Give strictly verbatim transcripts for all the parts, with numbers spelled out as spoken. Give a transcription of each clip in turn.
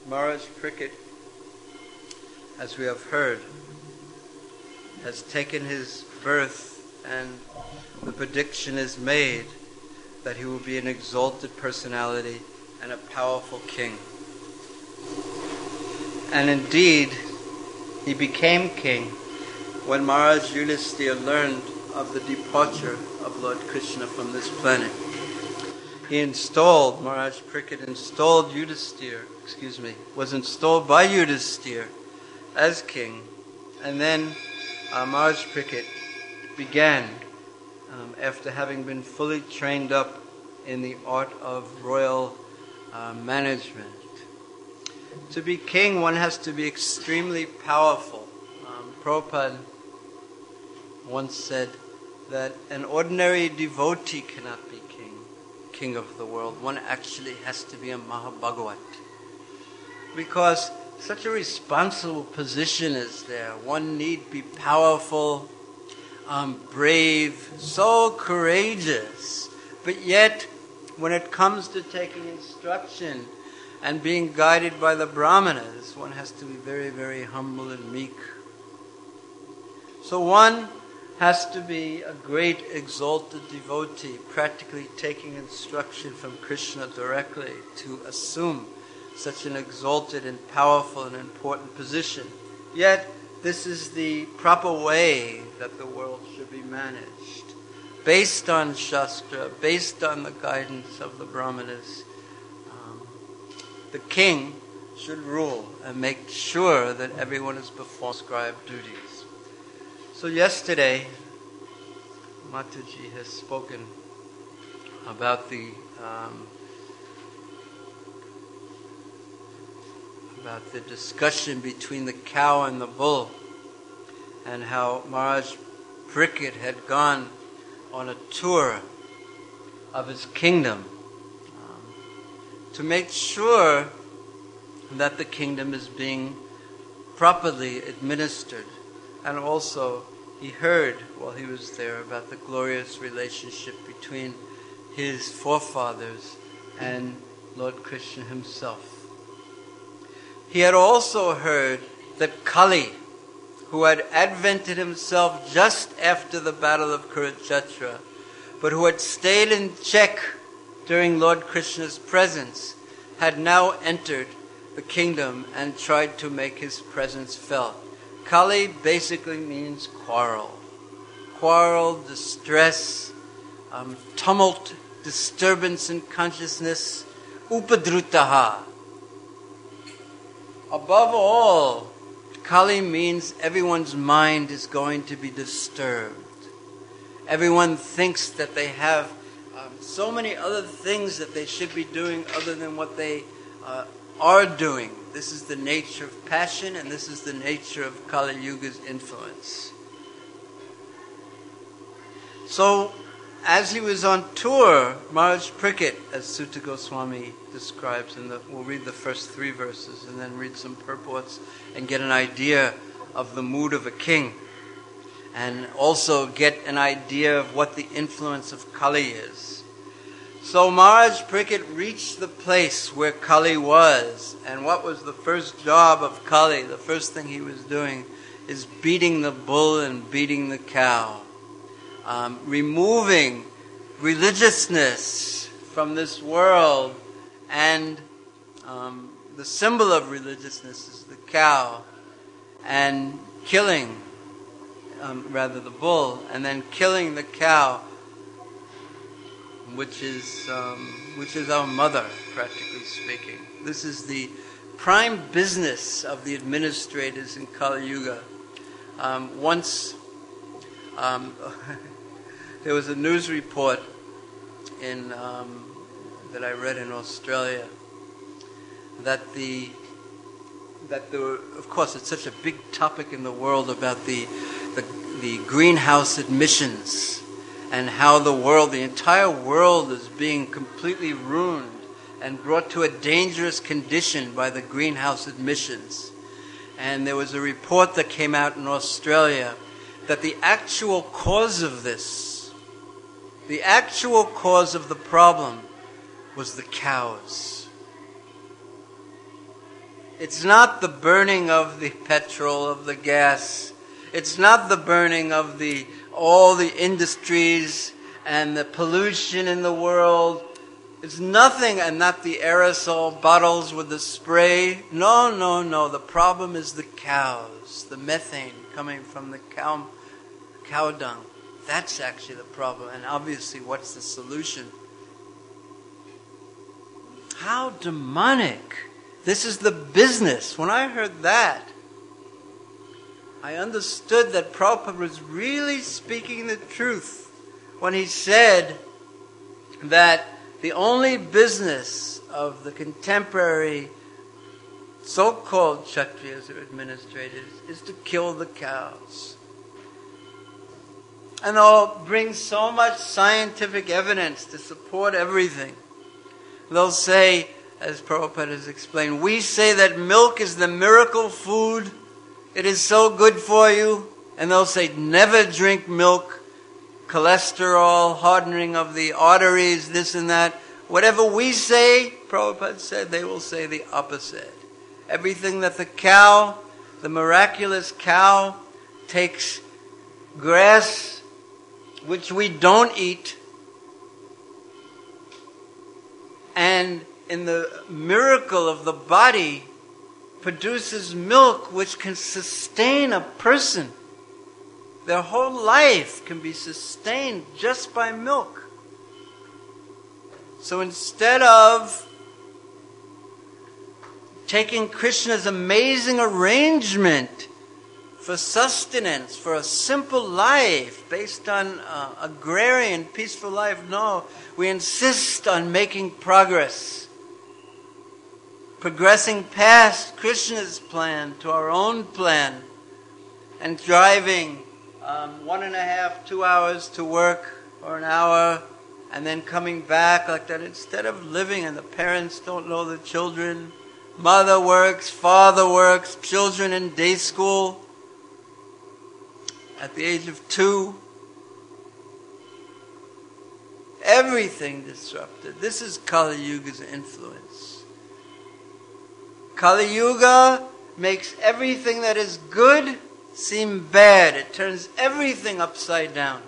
Maharaj Parikshit, as we have heard, has taken his birth, and the prediction is made that he will be an exalted personality and a powerful king. And indeed, he became king when Maharaj Yudhisthira learned of the departure of Lord Krishna from this planet. He installed, Maharaj Parikshit installed Yudhisthira, excuse me, was installed by Yudhisthira as king. And then uh, Maharaj Parikshit began, um, after having been fully trained up in the art of royal uh, management. To be king, one has to be extremely powerful. Um, Prabhupada once said that an ordinary devotee cannot be king, king of the world. One actually has to be a Mahabhagavat. Because such a responsible position is there. One need be powerful, um, brave, so courageous. But yet, when it comes to taking instruction and being guided by the Brahmanas, one has to be very, very humble and meek. So one has to be a great exalted devotee, practically taking instruction from Krishna directly to assume such an exalted and powerful and important position. Yet, this is the proper way that the world should be managed, based on Shastra, based on the guidance of the Brahmanas. Um, the king should rule and make sure that everyone is performing prescribed duties. So yesterday, Mataji has spoken about the um, about the discussion between the cow and the bull, and how Maharaj Parikshit had gone on a tour of his kingdom um, to make sure that the kingdom is being properly administered. And also, he heard while he was there about the glorious relationship between his forefathers and Lord Krishna himself. He had also heard that Kali, who had advented himself just after the battle of Kurukshetra, but who had stayed in check during Lord Krishna's presence, had now entered the kingdom and tried to make his presence felt. Kali basically means quarrel. Quarrel, distress, um, tumult, disturbance in consciousness, upadrutaha. Above all, Kali means everyone's mind is going to be disturbed. Everyone thinks that they have um, so many other things that they should be doing other than what they uh, are doing. This is the nature of passion, and this is the nature of Kali Yuga's influence. So, as he was on tour, Maharaj Parikshit, as Sutta Goswami describes, in the, we'll read the first three verses and then read some purports and get an idea of the mood of a king, and also get an idea of what the influence of Kali is. So Maharaj Parikshit reached the place where Kali was, and what was the first job of Kali? The first thing he was doing is beating the bull and beating the cow, um, removing religiousness from this world, and um, the symbol of religiousness is the cow, and killing, um, rather the bull, and then killing the cow, which is um, which is our mother, practically speaking. This is the prime business of the administrators in Kali Yuga. Um, once um, there was a news report in um, that I read in Australia that the that the of course it's such a big topic in the world about the the, the greenhouse emissions, and how the world, the entire world, is being completely ruined and brought to a dangerous condition by the greenhouse emissions. And there was a report that came out in Australia that the actual cause of this, the actual cause of the problem, was the cows. It's not the burning of the petrol, of the gas. It's not the burning of the all the industries and the pollution in the world. It's nothing, and not the aerosol bottles with the spray. No, no, no. The problem is the cows, the methane coming from the cow, cow dung. That's actually the problem. And obviously, what's the solution? How demonic. This is the business. When I heard that, I understood that Prabhupada was really speaking the truth when he said that the only business of the contemporary so-called Kshatriyas or administrators is to kill the cows. And they'll bring so much scientific evidence to support everything. They'll say, as Prabhupada has explained, we say that milk is the miracle food. It is so good for you. And they'll say, never drink milk. Cholesterol, hardening of the arteries, this and that. Whatever we say, Prabhupada said, they will say the opposite. Everything that the cow, the miraculous cow, takes grass, which we don't eat, and in the miracle of the body, produces milk which can sustain a person. Their whole life can be sustained just by milk. So instead of taking Krishna's amazing arrangement for sustenance, for a simple life based on uh, agrarian, peaceful life, no, we insist on making progress. Progressing past Krishna's plan to our own plan, and driving um, one and a half, two hours to work, or an hour, and then coming back like that, instead of living and the parents don't know the children. Mother works, father works, children in day school at the age of two. Everything disrupted. This is Kali Yuga's influence. Kali Yuga makes everything that is good seem bad. It turns everything upside down.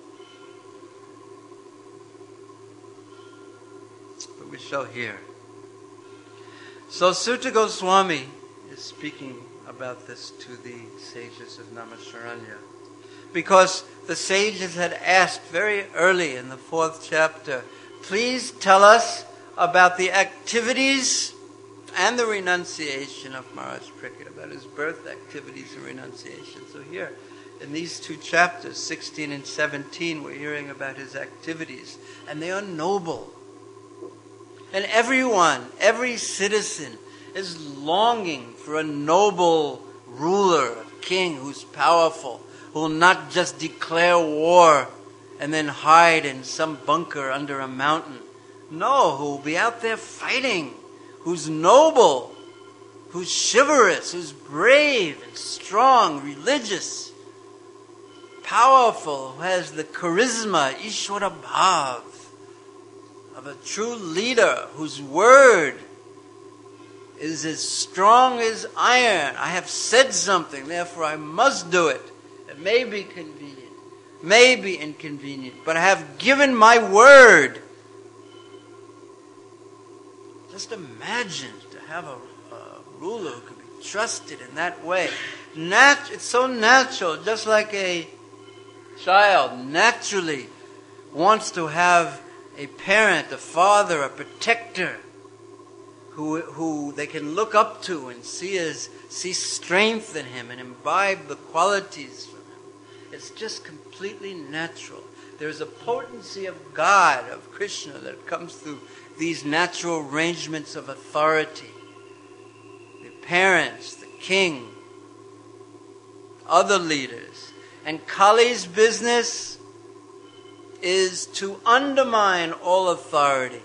But we shall hear. So Sutta Goswami is speaking about this to the sages of Naimisharanya, because the sages had asked very early in the fourth chapter, please tell us about the activities and the renunciation of Maharaj Parikshit, about his birth activities and renunciation. So here, in these two chapters, sixteen and seventeen, we're hearing about his activities, and they are noble. And everyone, every citizen, is longing for a noble ruler, a king who's powerful, who will not just declare war and then hide in some bunker under a mountain. No, who will be out there fighting, who's noble, who's chivalrous, who's brave and strong, religious, powerful, who has the charisma, Ishwara Bhav, of a true leader whose word is as strong as iron. I have said something, therefore I must do it. It may be convenient, may be inconvenient, but I have given my word. Just imagine to have a, a ruler who can be trusted in that way. Nat- it's so natural, just like a child naturally wants to have a parent, a father, a protector who who they can look up to and see as see strength in him and imbibe the qualities from him. It's just completely natural. There's a potency of God, of Krishna, that comes through these natural arrangements of authority. The parents, the king, other leaders. And Kali's business is to undermine all authority.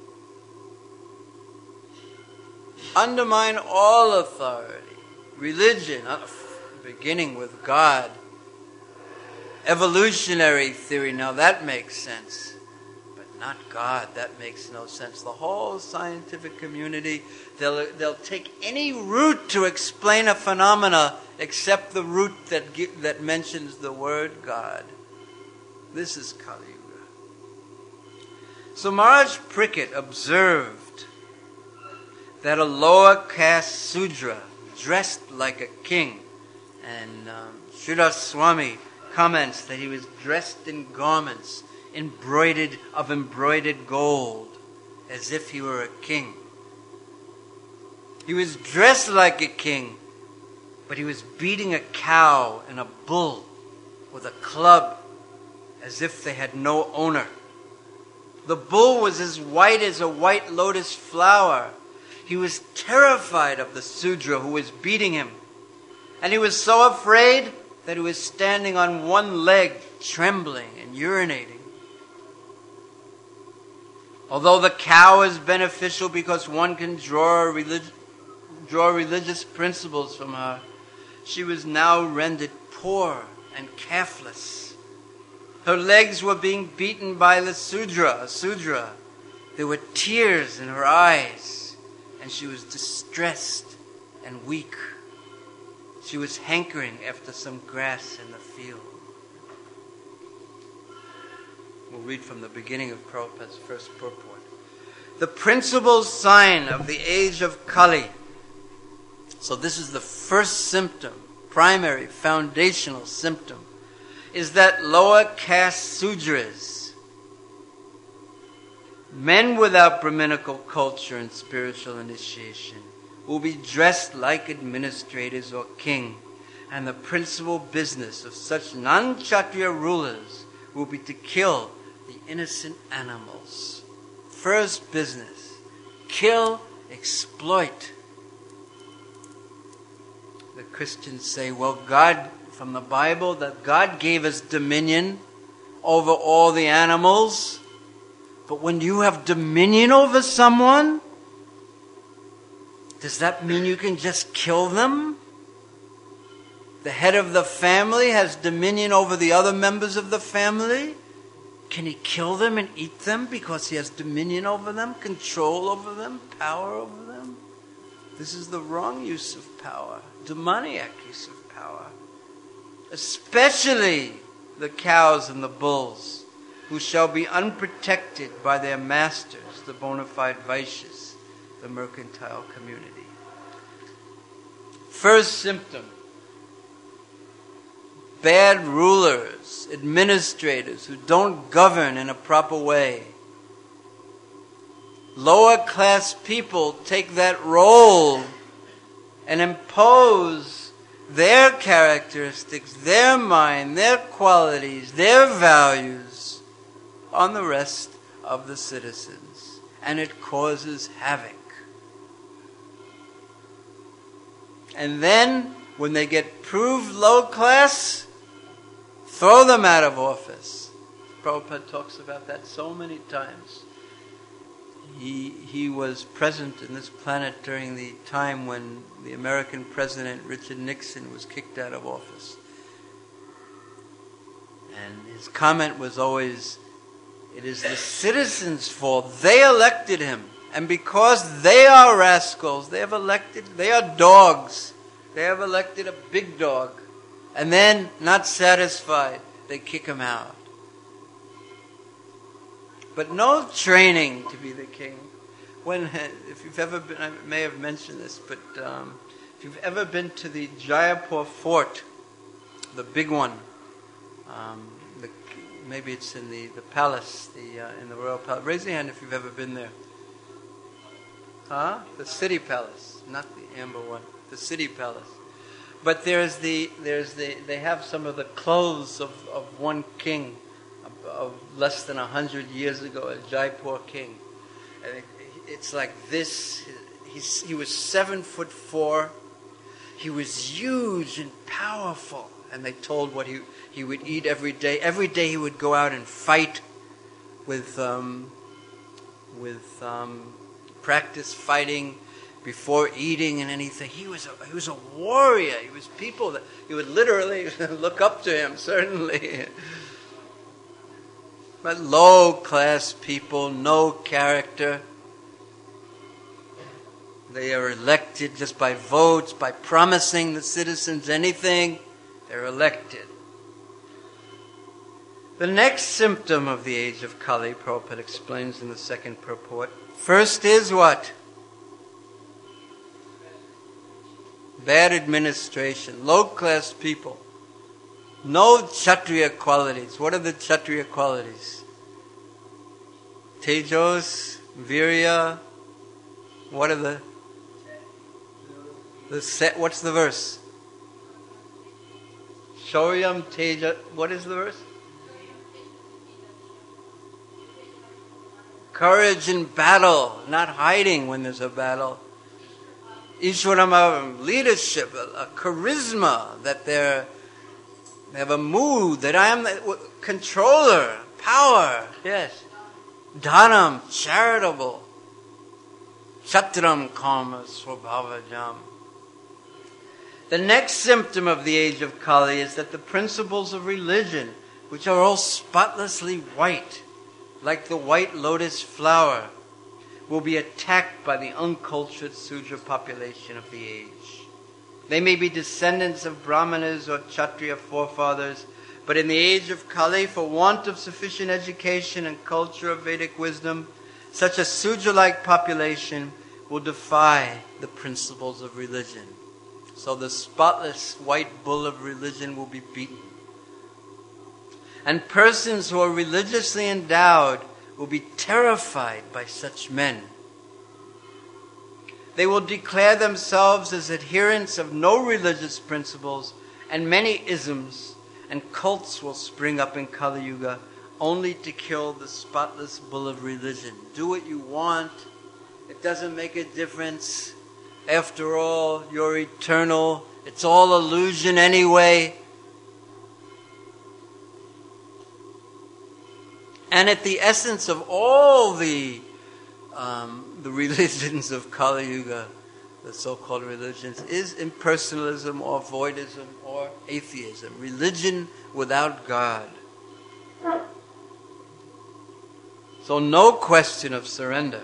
Undermine all authority. Religion, beginning with God. Evolutionary theory, now that makes sense. But not God. That makes no sense. The whole scientific community, they'll, they'll take any root to explain a phenomena except the root that, gi- that mentions the word God. This is Kali Yuga. So Maharaj Parikshit observed that a lower caste Sudra dressed like a king, and um, Sridhar Swami comments that he was dressed in garments embroidered of embroidered gold, as if he were a king. He was dressed like a king, but he was beating a cow and a bull with a club as if they had no owner. The bull was as white as a white lotus flower. He was terrified of the Sudra who was beating him. And he was so afraid that he was standing on one leg, trembling and urinating. Although the cow is beneficial because one can draw, relig- draw religious principles from her, she was now rendered poor and calfless. Her legs were being beaten by the Sudra, Sudra. There were tears in her eyes, and she was distressed and weak. She was hankering after some grass in the field. We'll read from the beginning of Prabhupada's first purport. The principal sign of the age of Kali. So this is the first symptom, primary, foundational symptom, is that lower caste Sudras, men without Brahminical culture and spiritual initiation, will be dressed like administrators or king, and the principal business of such non-Kshatriya rulers will be to kill the innocent animals. First business, kill, exploit. The Christians say, well, God, from the Bible, that God gave us dominion over all the animals, but when you have dominion over someone, does that mean you can just kill them? The head of the family has dominion over the other members of the family. Can he kill them and eat them because he has dominion over them, control over them, power over them? This is the wrong use of power, demoniac use of power. Especially the cows and the bulls, who shall be unprotected by their masters, the bona fide Vaishyas, the mercantile community. First symptom, bad rulers, administrators who don't govern in a proper way. Lower class people take that role and impose their characteristics, their mind, their qualities, their values on the rest of the citizens. And it causes havoc. And then, when they get proved low class, throw them out of office. Prabhupada talks about that so many times. He, he was present in this planet during the time when the American President Richard Nixon was kicked out of office. And his comment was always, it is the citizens' fault. They elected him. And because they are rascals, they have elected, they are dogs. They have elected a big dog. And then, not satisfied, they kick him out. But no training to be the king. When, if you've ever been, I may have mentioned this, but um, if you've ever been to the Jaipur fort, the big one, um, the, maybe it's in the, the palace, the uh, in the royal palace. Raise your hand if you've ever been there. Huh? The city palace, not the amber one. The city palace. But there's the there's the they have some of the clothes of, of one king of, of less than a hundred years ago, a Jaipur king. And it, it's like this. He's, he was seven foot four. He was huge and powerful. And they told what he he would eat every day. Every day he would go out and fight with um, with um, practice fighting before eating and anything. He was a, he was a warrior. He was people that you would literally look up to him, certainly. but low-class people, no character. They are elected just by votes, by promising the citizens anything. They're elected. The next symptom of the age of Kali, Prabhupada explains in the second purport. First is what? Bad administration, low-class people. No Kshatriya qualities. What are the Kshatriya qualities? Tejos, Virya. What are the... the set? What's the verse? Shauryam, Teja. What is the verse? Courage in battle, not hiding when there's a battle. Ishwaram, leadership, a, a charisma, that they're, they have a mood, that I am the controller, power, yes. Dhanam, charitable. Chatram, karma, swabhavajam. The next symptom of the age of Kali is that the principles of religion, which are all spotlessly white, like the white lotus flower, will be attacked by the uncultured Sudra population of the age. They may be descendants of Brahmanas or Kshatriya forefathers, but in the age of Kali, for want of sufficient education and culture of Vedic wisdom, such a Sudra-like population will defy the principles of religion. So the spotless white bull of religion will be beaten. And persons who are religiously endowed will be terrified by such men. They will declare themselves as adherents of no religious principles, and many isms and cults will spring up in Kali Yuga only to kill the spotless bull of religion. Do what you want. It doesn't make a difference. After all, you're eternal. It's all illusion anyway. And at the essence of all the um, the religions of Kali Yuga, the so-called religions, is impersonalism or voidism or atheism. Religion without God. So no question of surrender.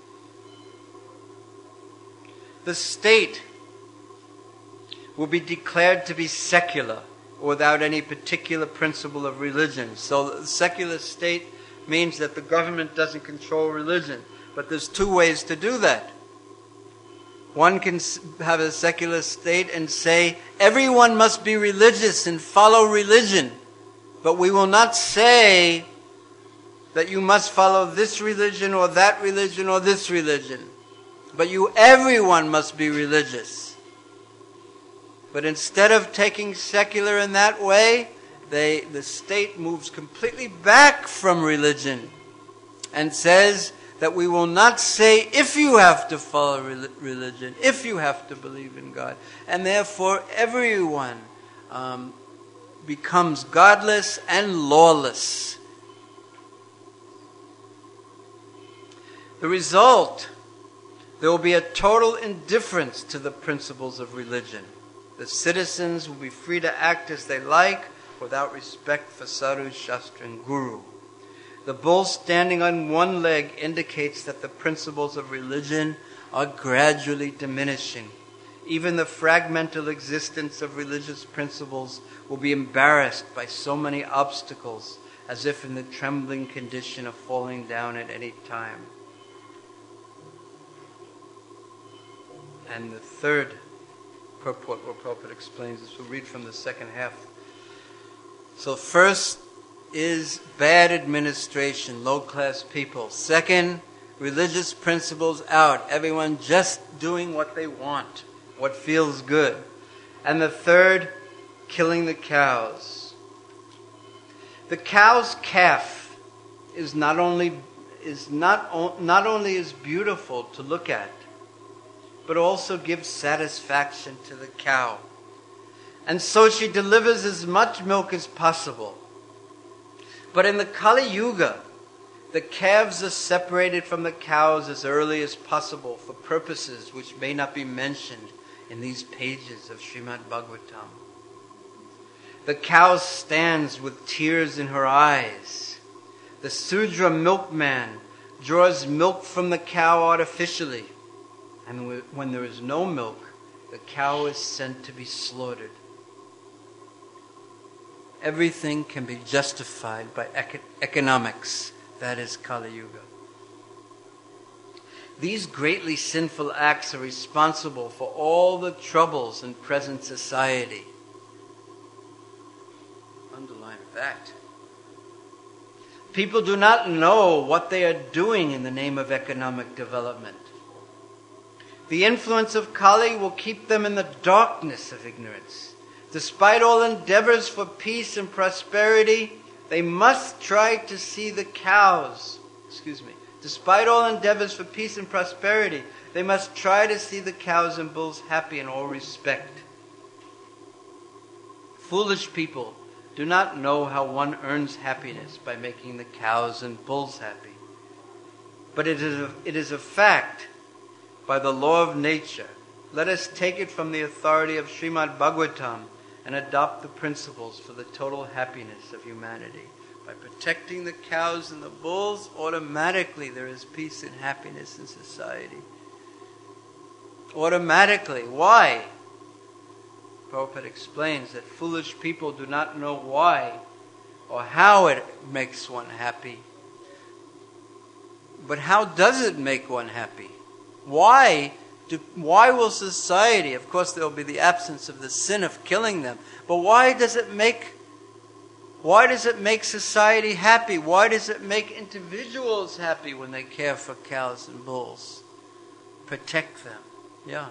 The state will be declared to be secular without any particular principle of religion. So the secular state means that the government doesn't control religion. But there's two ways to do that. One can have a secular state and say, everyone must be religious and follow religion. But we will not say that you must follow this religion or that religion or this religion. But you, everyone must be religious. But instead of taking secular in that way, they, the state moves completely back from religion and says that we will not say if you have to follow religion, if you have to believe in God. And therefore everyone um, becomes godless and lawless. The result, there will be a total indifference to the principles of religion. The citizens will be free to act as they like without respect for Sadhu, Shastra, and Guru. The bull standing on one leg indicates that the principles of religion are gradually diminishing. Even the fragmental existence of religious principles will be embarrassed by so many obstacles, as if in the trembling condition of falling down at any time. And the third purport where Prabhupada explains this, we'll read from the second half. So first is bad administration, low-class people. Second, religious principles out. Everyone just doing what they want, what feels good. And the third, killing the cows. The cow's calf is not only is not not only is beautiful to look at, but also gives satisfaction to the cow. And so she delivers as much milk as possible. But in the Kali Yuga, the calves are separated from the cows as early as possible for purposes which may not be mentioned in these pages of Srimad Bhagavatam. The cow stands with tears in her eyes. The Sudra milkman draws milk from the cow artificially, and when there is no milk, the cow is sent to be slaughtered. Everything can be justified by eco- economics. That is Kali Yuga. These greatly sinful acts are responsible for all the troubles in present society. Underline fact. People do not know what they are doing in the name of economic development. The influence of Kali will keep them in the darkness of ignorance. Despite all endeavors for peace and prosperity, they must try to see the cows. Excuse me. Despite all endeavors for peace and prosperity, they must try to see the cows and bulls happy in all respect. Foolish people do not know how one earns happiness by making the cows and bulls happy. But it is a, it is a fact by the law of nature. Let us take it from the authority of Srimad Bhagavatam and adopt the principles for the total happiness of humanity. By protecting the cows and the bulls, automatically there is peace and happiness in society. Automatically. Why? Prabhupada explains that foolish people do not know why or how it makes one happy. But how does it make one happy? Why do, why will society, of course there will be the absence of the sin of killing them, but why does it make why does it make society happy? Why does it make individuals happy when they care for cows and bulls? Protect them. Yeah.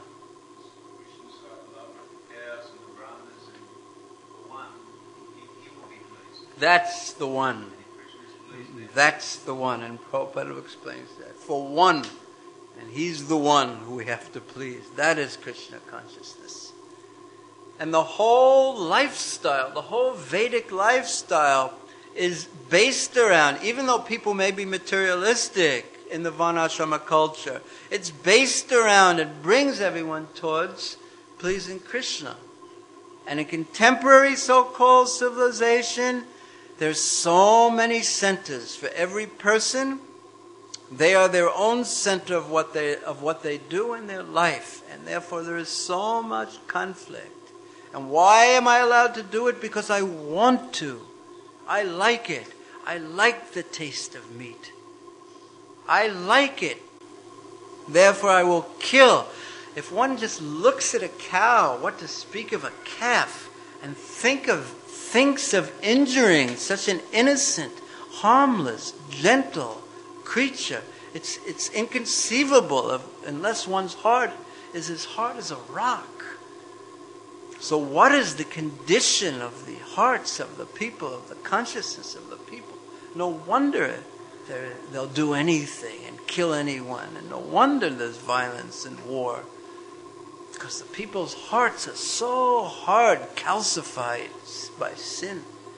That's the one. That's the one. And Prabhupada explains that. For one. And he's the one who we have to please. That is Krishna consciousness. And the whole lifestyle, the whole Vedic lifestyle is based around, even though people may be materialistic in the Varnashrama culture, it's based around, it brings everyone towards pleasing Krishna. And in contemporary so-called civilization, there's so many centers for every person. They are their own center of what they of what they do in their life, and therefore there is so much conflict. And why am I allowed to do it? Because I want to. I like it. I like the taste of meat. I like it. Therefore I will kill. If one just looks at a cow, what to speak of a calf, and think of thinks of injuring such an innocent, harmless, gentle creature, it's it's inconceivable of, unless one's heart is as hard as a rock. So what is the condition of the hearts of the people, of the consciousness of the people? No wonder they'll do anything and kill anyone, and no wonder there's violence and war. Because the people's hearts are so hard, calcified by sin.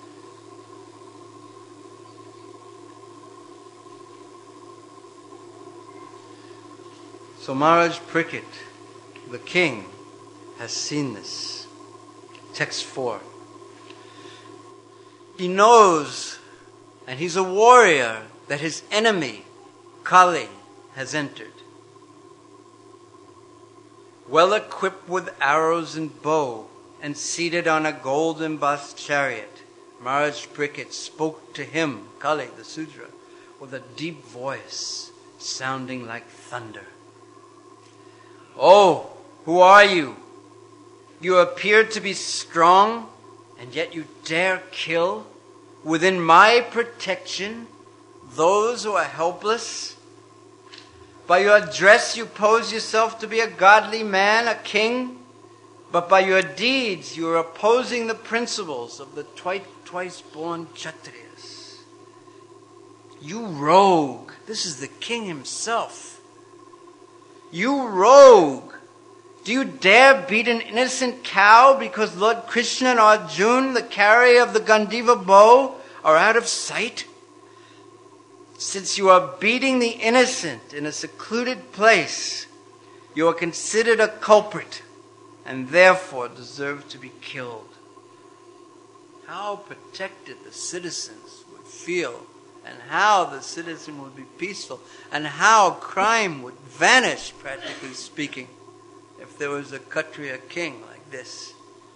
So Maharaj Parikshit, the king, has seen this. Text four. He knows, and he's a warrior, that his enemy, Kali, has entered. Well equipped with arrows and bow, and seated on a gold-embossed chariot, Maharaj Parikshit spoke to him, Kali, the Sudra, with a deep voice, sounding like thunder. Oh, who are you? You appear to be strong, and yet you dare kill, within my protection, those who are helpless? By your dress you pose yourself to be a godly man, a king, but by your deeds you are opposing the principles of the twice, twice born Kshatriyas. You rogue! This is the king himself. You rogue! Do you dare beat an innocent cow because Lord Krishna and Arjuna, the carrier of the Gandiva bow, are out of sight? Since you are beating the innocent in a secluded place, you are considered a culprit and therefore deserve to be killed. How protected the citizens would feel and how the citizen would be peaceful, and how crime would vanish, practically speaking, if there was a Kshatriya king like this.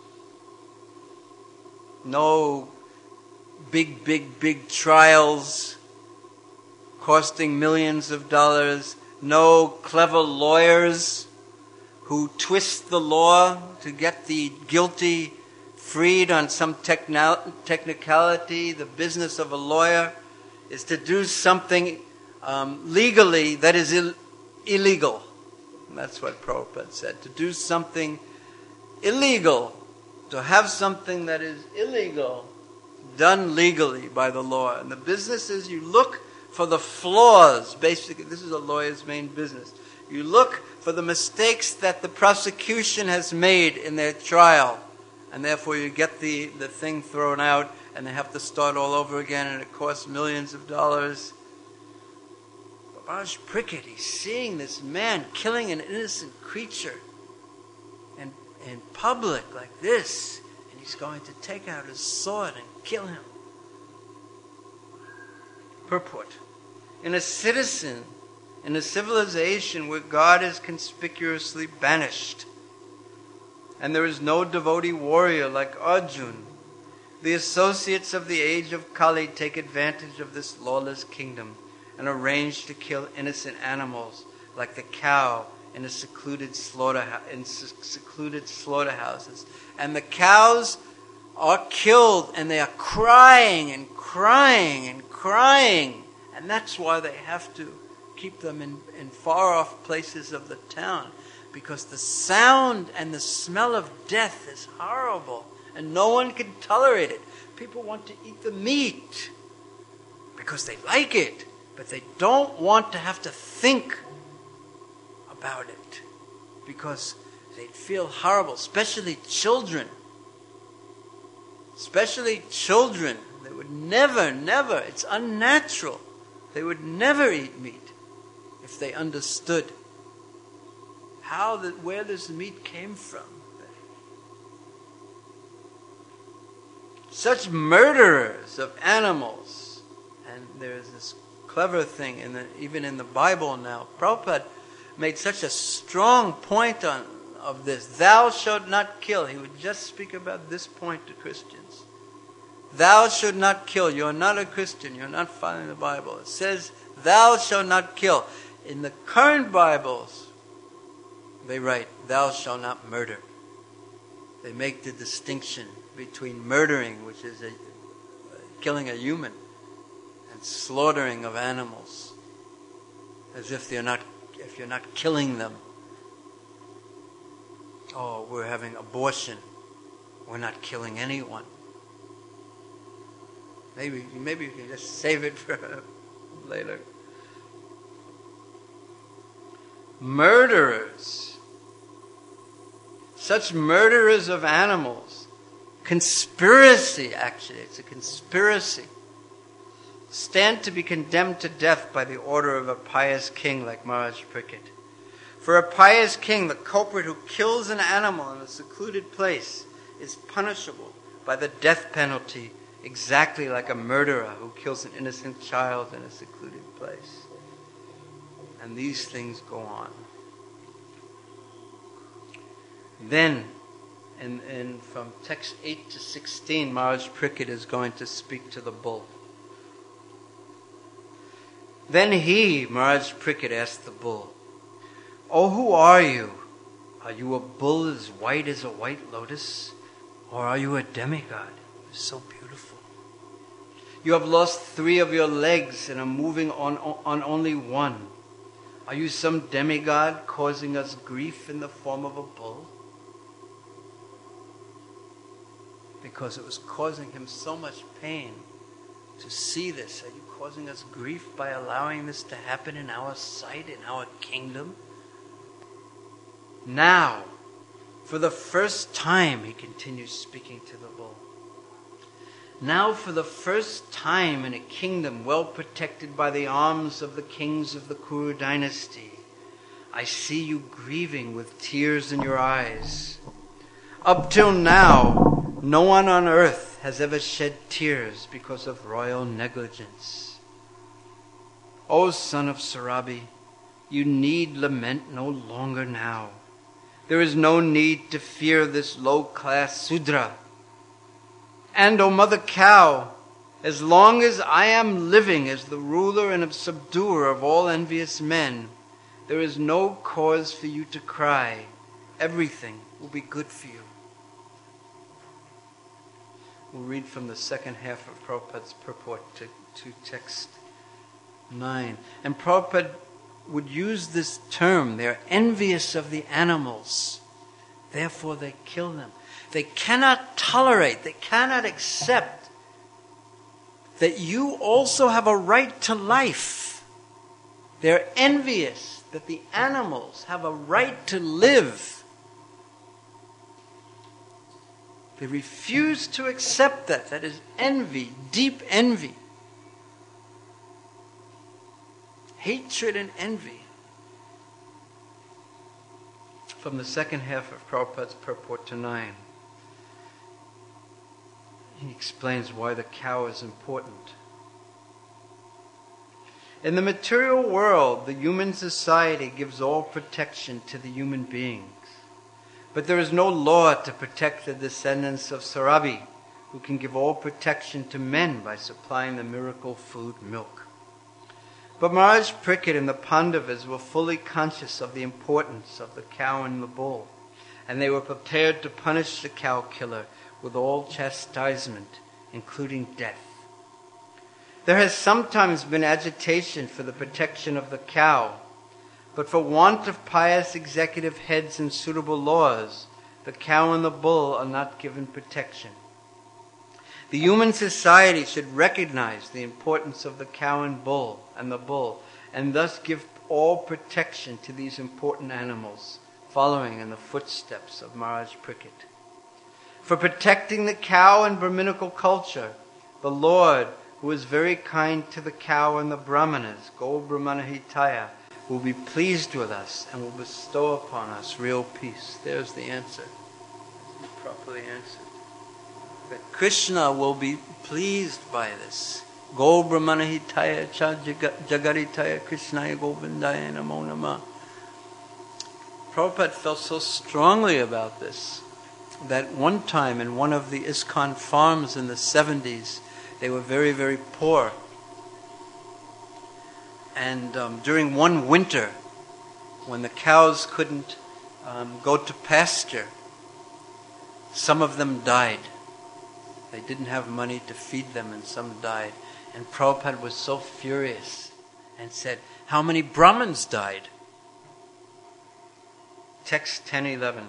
No big, big, big trials costing millions of dollars. No clever lawyers who twist the law to get the guilty freed on some techno- technicality. The business of a lawyer is to do something um, legally that is Ill- illegal. And that's what Prabhupada said. To do something illegal, to have something that is illegal done legally by the law. And the business is you look for the flaws. Basically, this is a lawyer's main business. You look for the mistakes that the prosecution has made in their trial. And therefore you get the, the thing thrown out and they have to start all over again and it costs millions of dollars. But Maharaj Parikshit, he's seeing this man killing an innocent creature in, in public like this. And he's going to take out his sword and kill him. Purport. In a citizen, in a civilization where God is conspicuously banished, and there is no devotee warrior like Arjuna, the associates of the age of Kali take advantage of this lawless kingdom and arrange to kill innocent animals like the cow in a secluded slaughterhouse, in secluded slaughterhouses. And the cows are killed and they are crying and crying and crying. And that's why they have to keep them in, in far off places of the town. Because the sound and the smell of death is horrible. And no one can tolerate it. People want to eat the meat because they like it. But they don't want to have to think about it. Because they feel horrible. Especially children. Especially children. They would never, never, it's unnatural. They would never eat meat if they understood how the, where this meat came from. Such murderers of animals, and there's this clever thing in the, even in the Bible now. Prabhupada made such a strong point on of this. Thou shalt not kill. He would just speak about this point to Christians. Thou shalt not kill. You're not a Christian. You're not following the Bible. It says, thou shalt not kill. In the current Bibles, they write, thou shalt not murder. They make the distinction between murdering, which is a, killing a human, and slaughtering of animals, as if they're not, if you're not killing them. Oh, we're having abortion. We're not killing anyone. Maybe, maybe you can just save it for later. Murderers. Such murderers of animals. Conspiracy, actually. It's a conspiracy. Stand to be condemned to death by the order of a pious king like Maharaj Parikshit. For a pious king, the culprit who kills an animal in a secluded place is punishable by the death penalty, exactly like a murderer who kills an innocent child in a secluded place. And these things go on. Then, in, in, from text eight to sixteen, Maharaj Parikshit is going to speak to the bull. Then he, Maharaj Parikshit, asked the bull, "Oh, who are you? Are you a bull as white as a white lotus? Or are you a demigod? You're so beautiful. You have lost three of your legs and are moving on, on only one. Are you some demigod causing us grief in the form of a bull?" Because it was causing him so much pain to see this. Are you causing us grief by allowing this to happen in our sight, in our kingdom? Now, for the first time, he continues speaking to the bull. Now, for the first time in a kingdom well protected by the arms of the kings of the Kuru dynasty, I see you grieving with tears in your eyes. Up till now, no one on earth has ever shed tears because of royal negligence. O son of Sarabi, you need lament no longer now. There is no need to fear this low-class Sudra. And, O mother cow, as long as I am living as the ruler and subduer of all envious men, there is no cause for you to cry. Everything will be good for you. We'll read from the second half of Prabhupada's purport to, to text nine. And Prabhupada would use this term. They're envious of the animals. Therefore they kill them. They cannot tolerate, they cannot accept that you also have a right to life. They're envious that the animals have a right to live. They refuse to accept that. That is envy, deep envy. Hatred and envy. From the second half of Prabhupada's purport to nine, he explains why the cow is important. In the material world, the human society gives all protection to the human beings. But there is no law to protect the descendants of Sarabi, who can give all protection to men by supplying the miracle food milk. But Maharaj Parikshit and the Pandavas were fully conscious of the importance of the cow and the bull, and they were prepared to punish the cow killer with all chastisement, including death. There has sometimes been agitation for the protection of the cow, but for want of pious executive heads and suitable laws, the cow and the bull are not given protection. The human society should recognize the importance of the cow and bull and the bull, and thus give all protection to these important animals, following in the footsteps of Maharaj Parikshit. For protecting the cow in Brahminical culture, the Lord, who is very kind to the cow and the Brahmanas, Go Brahmana Hitaya, will be pleased with us and will bestow upon us real peace. There's the answer. Properly answered. That Krishna will be pleased by this. Go Brahmana Hitaya Cha Jagaritaya Krishnaya Govindaya Namo Namah. Prabhupada felt so strongly about this that one time in one of the ISKCON farms in the seventies, they were very, very poor. And um, during one winter, when the cows couldn't um, go to pasture, some of them died. They didn't have money to feed them, and some died. And Prabhupada was so furious and said, how many Brahmins died? Text ten eleven.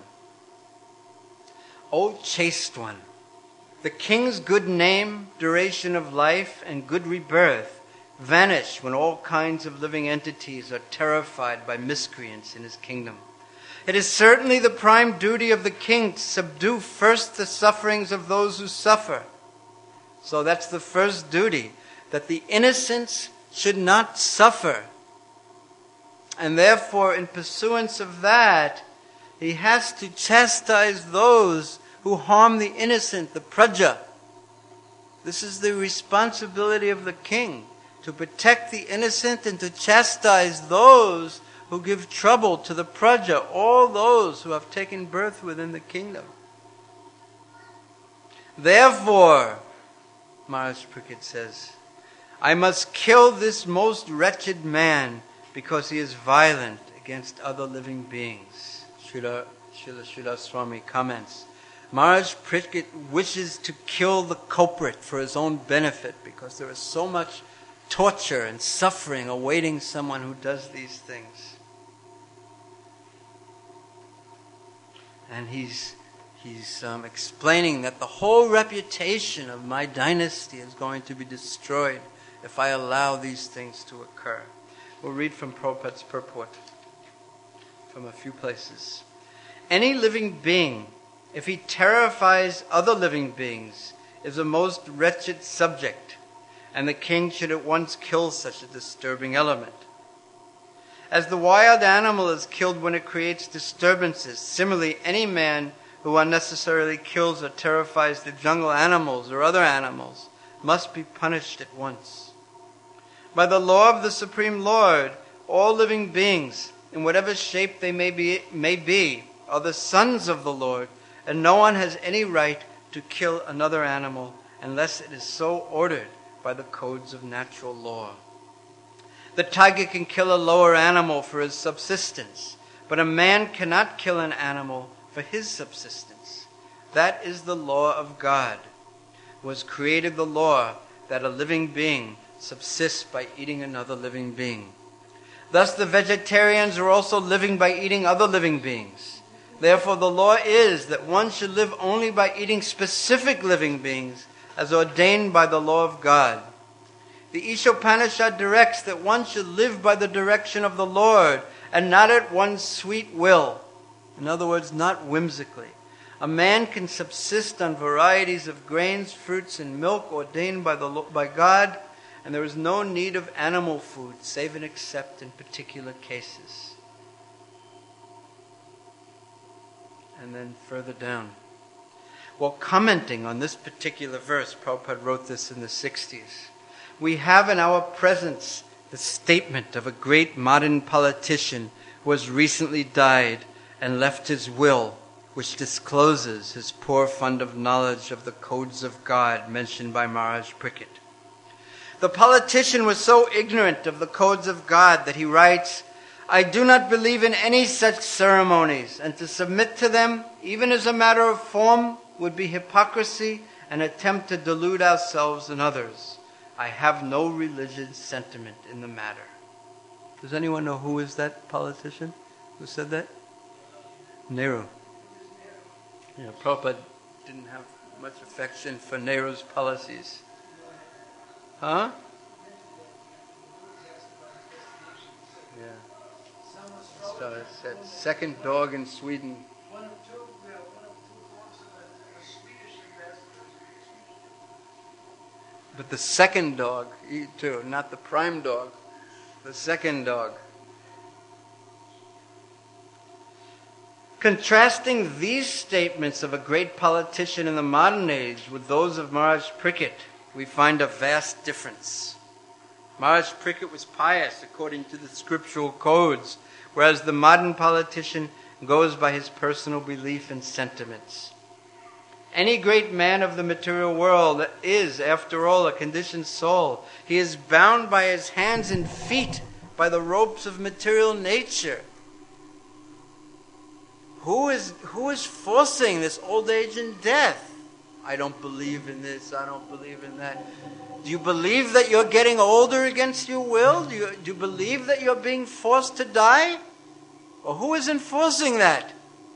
O chaste one, the king's good name, duration of life, and good rebirth vanish when all kinds of living entities are terrified by miscreants in his kingdom. It is certainly the prime duty of the king to subdue first the sufferings of those who suffer. So that's the first duty, that the innocents should not suffer. And therefore, in pursuance of that, he has to chastise those who harm the innocent, the praja. This is the responsibility of the king, to protect the innocent and to chastise those who give trouble to the praja, all those who have taken birth within the kingdom. Therefore, Maharaj Parikshit says, I must kill this most wretched man because he is violent against other living beings. Srila Srila Srila Swami comments, Maharaj Parikshit wishes to kill the culprit for his own benefit because there is so much torture and suffering awaiting someone who does these things. And he's he's um, explaining that the whole reputation of my dynasty is going to be destroyed if I allow these things to occur. We'll read from Prabhupada's purport from a few places. Any living being, if he terrifies other living beings, is a most wretched subject, and the king should at once kill such a disturbing element. As the wild animal is killed when it creates disturbances, similarly any man who unnecessarily kills or terrifies the jungle animals or other animals must be punished at once. By the law of the Supreme Lord, all living beings, in whatever shape they may be, may be, are the sons of the Lord, and no one has any right to kill another animal unless it is so ordered by the codes of natural law. The tiger can kill a lower animal for his subsistence, but a man cannot kill an animal for his subsistence. That is the law of God, who has created the law that a living being subsists by eating another living being. Thus the vegetarians are also living by eating other living beings. Therefore the law is that one should live only by eating specific living beings as ordained by the law of God. The Ishopanishad directs that one should live by the direction of the Lord and not at one's sweet will. In other words, not whimsically. A man can subsist on varieties of grains, fruits, and milk ordained by, the, by God, and there is no need of animal food, save and except in particular cases. And then further down. While commenting on this particular verse, Prabhupada wrote this in the sixties, we have in our presence the statement of a great modern politician who has recently died and left his will, which discloses his poor fund of knowledge of the codes of God mentioned by Maharaj Prickett. The politician was so ignorant of the codes of God that he writes, I do not believe in any such ceremonies, and to submit to them, even as a matter of form, would be hypocrisy and attempt to delude ourselves and others. I have no religious sentiment in the matter. Does anyone know who is that politician who said that? Nehru. Yeah, Prabhupada didn't have much affection for Nehru's policies. Huh? Yeah. So it's that second dog in Sweden. But the second dog, too, not the prime dog, the second dog. Contrasting these statements of a great politician in the modern age with those of Maharaj Prickett, we find a vast difference. Maharaj Prickett was pious according to the scriptural codes, whereas the modern politician goes by his personal belief and sentiments. Any great man of the material world is, after all, a conditioned soul. He is bound by his hands and feet by the ropes of material nature. Who is, who is forcing this old age and death? I don't believe in this, I don't believe in that. Do you believe that you're getting older against your will? Do you, do you believe that you're being forced to die? Or who is enforcing that?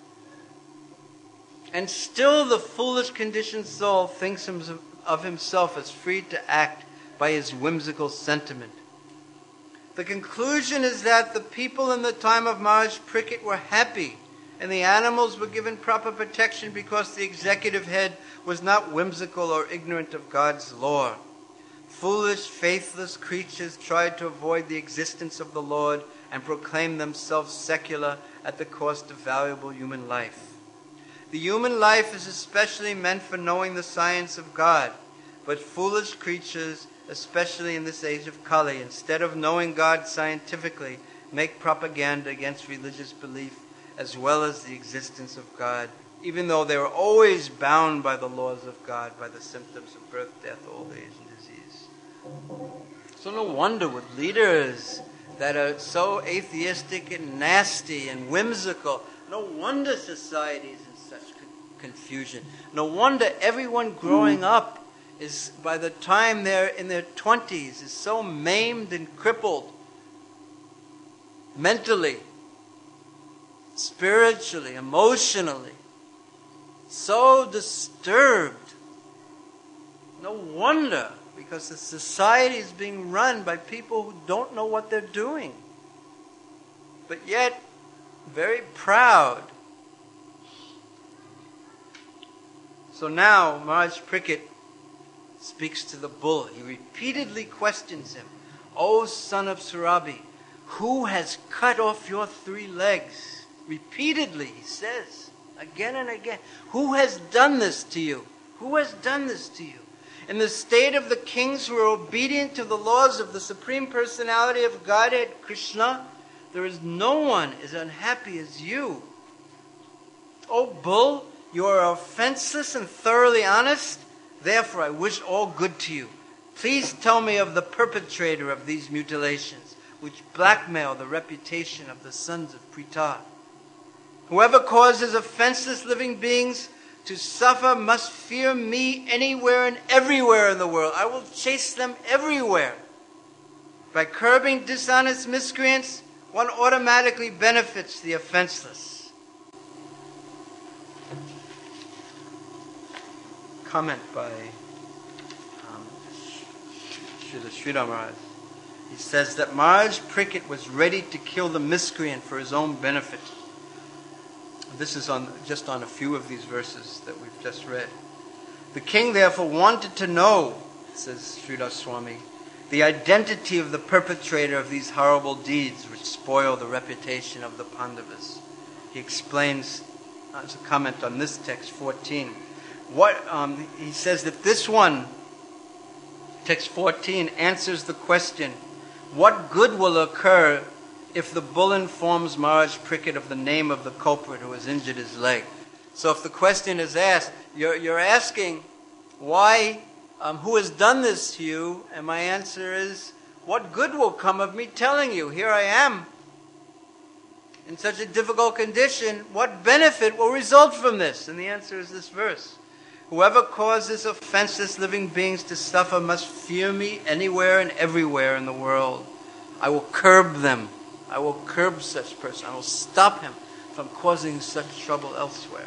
And still the foolish conditioned soul thinks of himself as free to act by his whimsical sentiment. The conclusion is that the people in the time of Maharaj Prickett were happy, and the animals were given proper protection because the executive head was not whimsical or ignorant of God's law. Foolish, faithless creatures tried to avoid the existence of the Lord and proclaim themselves secular at the cost of valuable human life. The human life is especially meant for knowing the science of God, but foolish creatures, especially in this age of Kali, instead of knowing God scientifically, make propaganda against religious belief as well as the existence of God, even though they were always bound by the laws of God, by the symptoms of birth, death, old age, and disease. So no wonder with leaders that are so atheistic and nasty and whimsical, no wonder society is in such confusion. No wonder everyone growing up is, by the time they're in their twenties, is so maimed and crippled mentally, spiritually, emotionally, so disturbed. No wonder, because the society is being run by people who don't know what they're doing, but yet very proud. So now Maharaj Prickett speaks to the bull. He repeatedly questions him, O son of Surabi, who has cut off your three legs? Repeatedly he says, again and again, who has done this to you? Who has done this to you? In the state of the kings who are obedient to the laws of the Supreme Personality of Godhead, Krishna, there is no one as unhappy as you. O bull, you are offenseless and thoroughly honest. Therefore, I wish all good to you. Please tell me of the perpetrator of these mutilations, which blackmail the reputation of the sons of Pritha. Whoever causes offenseless living beings to suffer must fear me anywhere and everywhere in the world. I will chase them everywhere. By curbing dishonest miscreants, one automatically benefits the offenseless. Comment by um, Srila Sridhar Maharaj. He says that Maharaj Parikshit was ready to kill the miscreant for his own benefit. This is on just on a few of these verses that we've just read. The king therefore wanted to know, says Sridhar Swami, the identity of the perpetrator of these horrible deeds which spoil the reputation of the Pandavas. He explains, as a comment on this text fourteen, what um, he says that this one, text fourteen, answers the question, what good will occur if the bull informs Maharaj Parikshit of the name of the culprit who has injured his leg? So if the question is asked, you're, you're asking, why, um, who has done this to you? And my answer is, what good will come of me telling you? Here I am, in such a difficult condition. What benefit will result from this? And the answer is this verse. Whoever causes offenseless living beings to suffer must fear me anywhere and everywhere in the world. I will curb them. I will curb such person. I will stop him from causing such trouble elsewhere.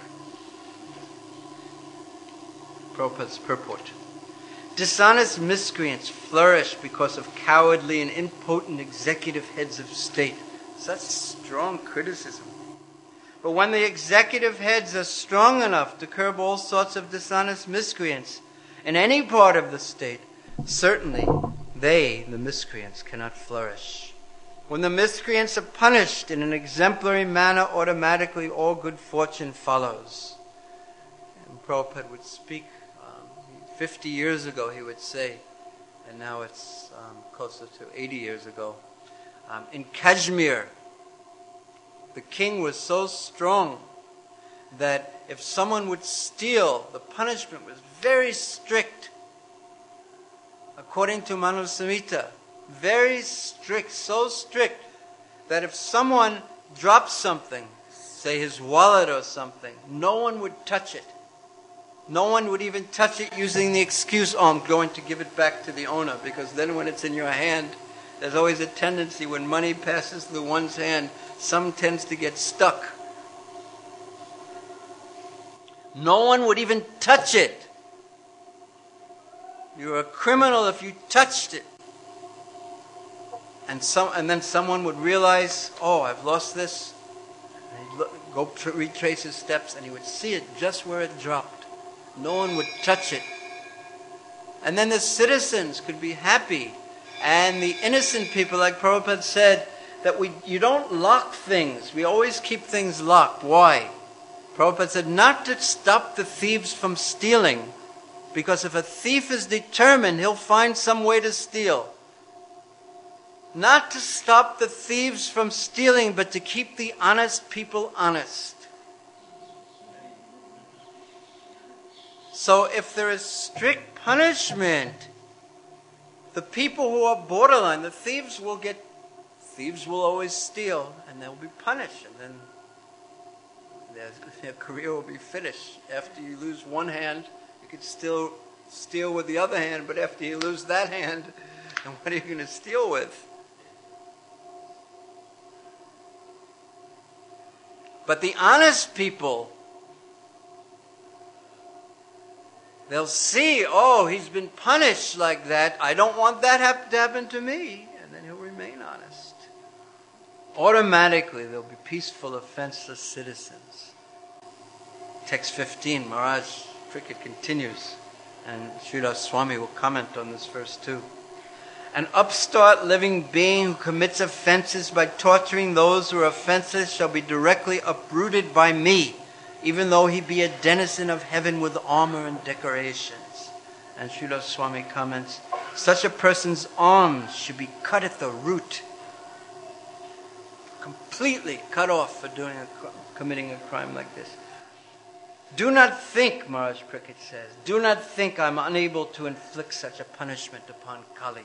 Prabhupada's purport. Dishonest miscreants flourish because of cowardly and impotent executive heads of state. Such strong criticism. But when the executive heads are strong enough to curb all sorts of dishonest miscreants in any part of the state, certainly they, the miscreants, cannot flourish. When the miscreants are punished in an exemplary manner, automatically all good fortune follows. And Prabhupada would speak, um, fifty years ago he would say, and now it's um, closer to eighty years ago, um, in Kashmir, the king was so strong that if someone would steal, the punishment was very strict. According to Manu Samhita, very strict, so strict that if someone dropped something, say his wallet or something, no one would touch it. No one would even touch it using the excuse, oh, I'm going to give it back to the owner, because then when it's in your hand, there's always a tendency when money passes through one's hand, some tends to get stuck. No one would even touch it. You're a criminal if you touched it. And some, and then someone would realize, oh, I've lost this. And he'd look, go tr- retrace his steps, and he would see it just where it dropped. No one would touch it. And then the citizens could be happy. And the innocent people, like Prabhupada said, that we you don't lock things. We always keep things locked. Why? Prabhupada said, not to stop the thieves from stealing. Because if a thief is determined, he'll find some way to steal. Not to stop the thieves from stealing, but to keep the honest people honest. So if there is strict punishment, the people who are borderline, the thieves will get, thieves will always steal, and they'll be punished, and then their, their career will be finished. After you lose one hand, you can still steal with the other hand, but after you lose that hand, then what are you going to steal with? But the honest people, they'll see, oh, he's been punished like that. I don't want that hap- to happen to me. And then he'll remain honest. Automatically, there'll be peaceful, offenseless citizens. Text fifteen, Maharaj Parikshit continues. And Sridhar Swami will comment on this verse too. An upstart living being who commits offenses by torturing those who are offenseless shall be directly uprooted by me, even though he be a denizen of heaven with armor and decorations. And Srila Swami comments, such a person's arms should be cut at the root, completely cut off for doing a, committing a crime like this. Do not think, Maharaj Parikshit says, do not think I'm unable to inflict such a punishment upon Kali.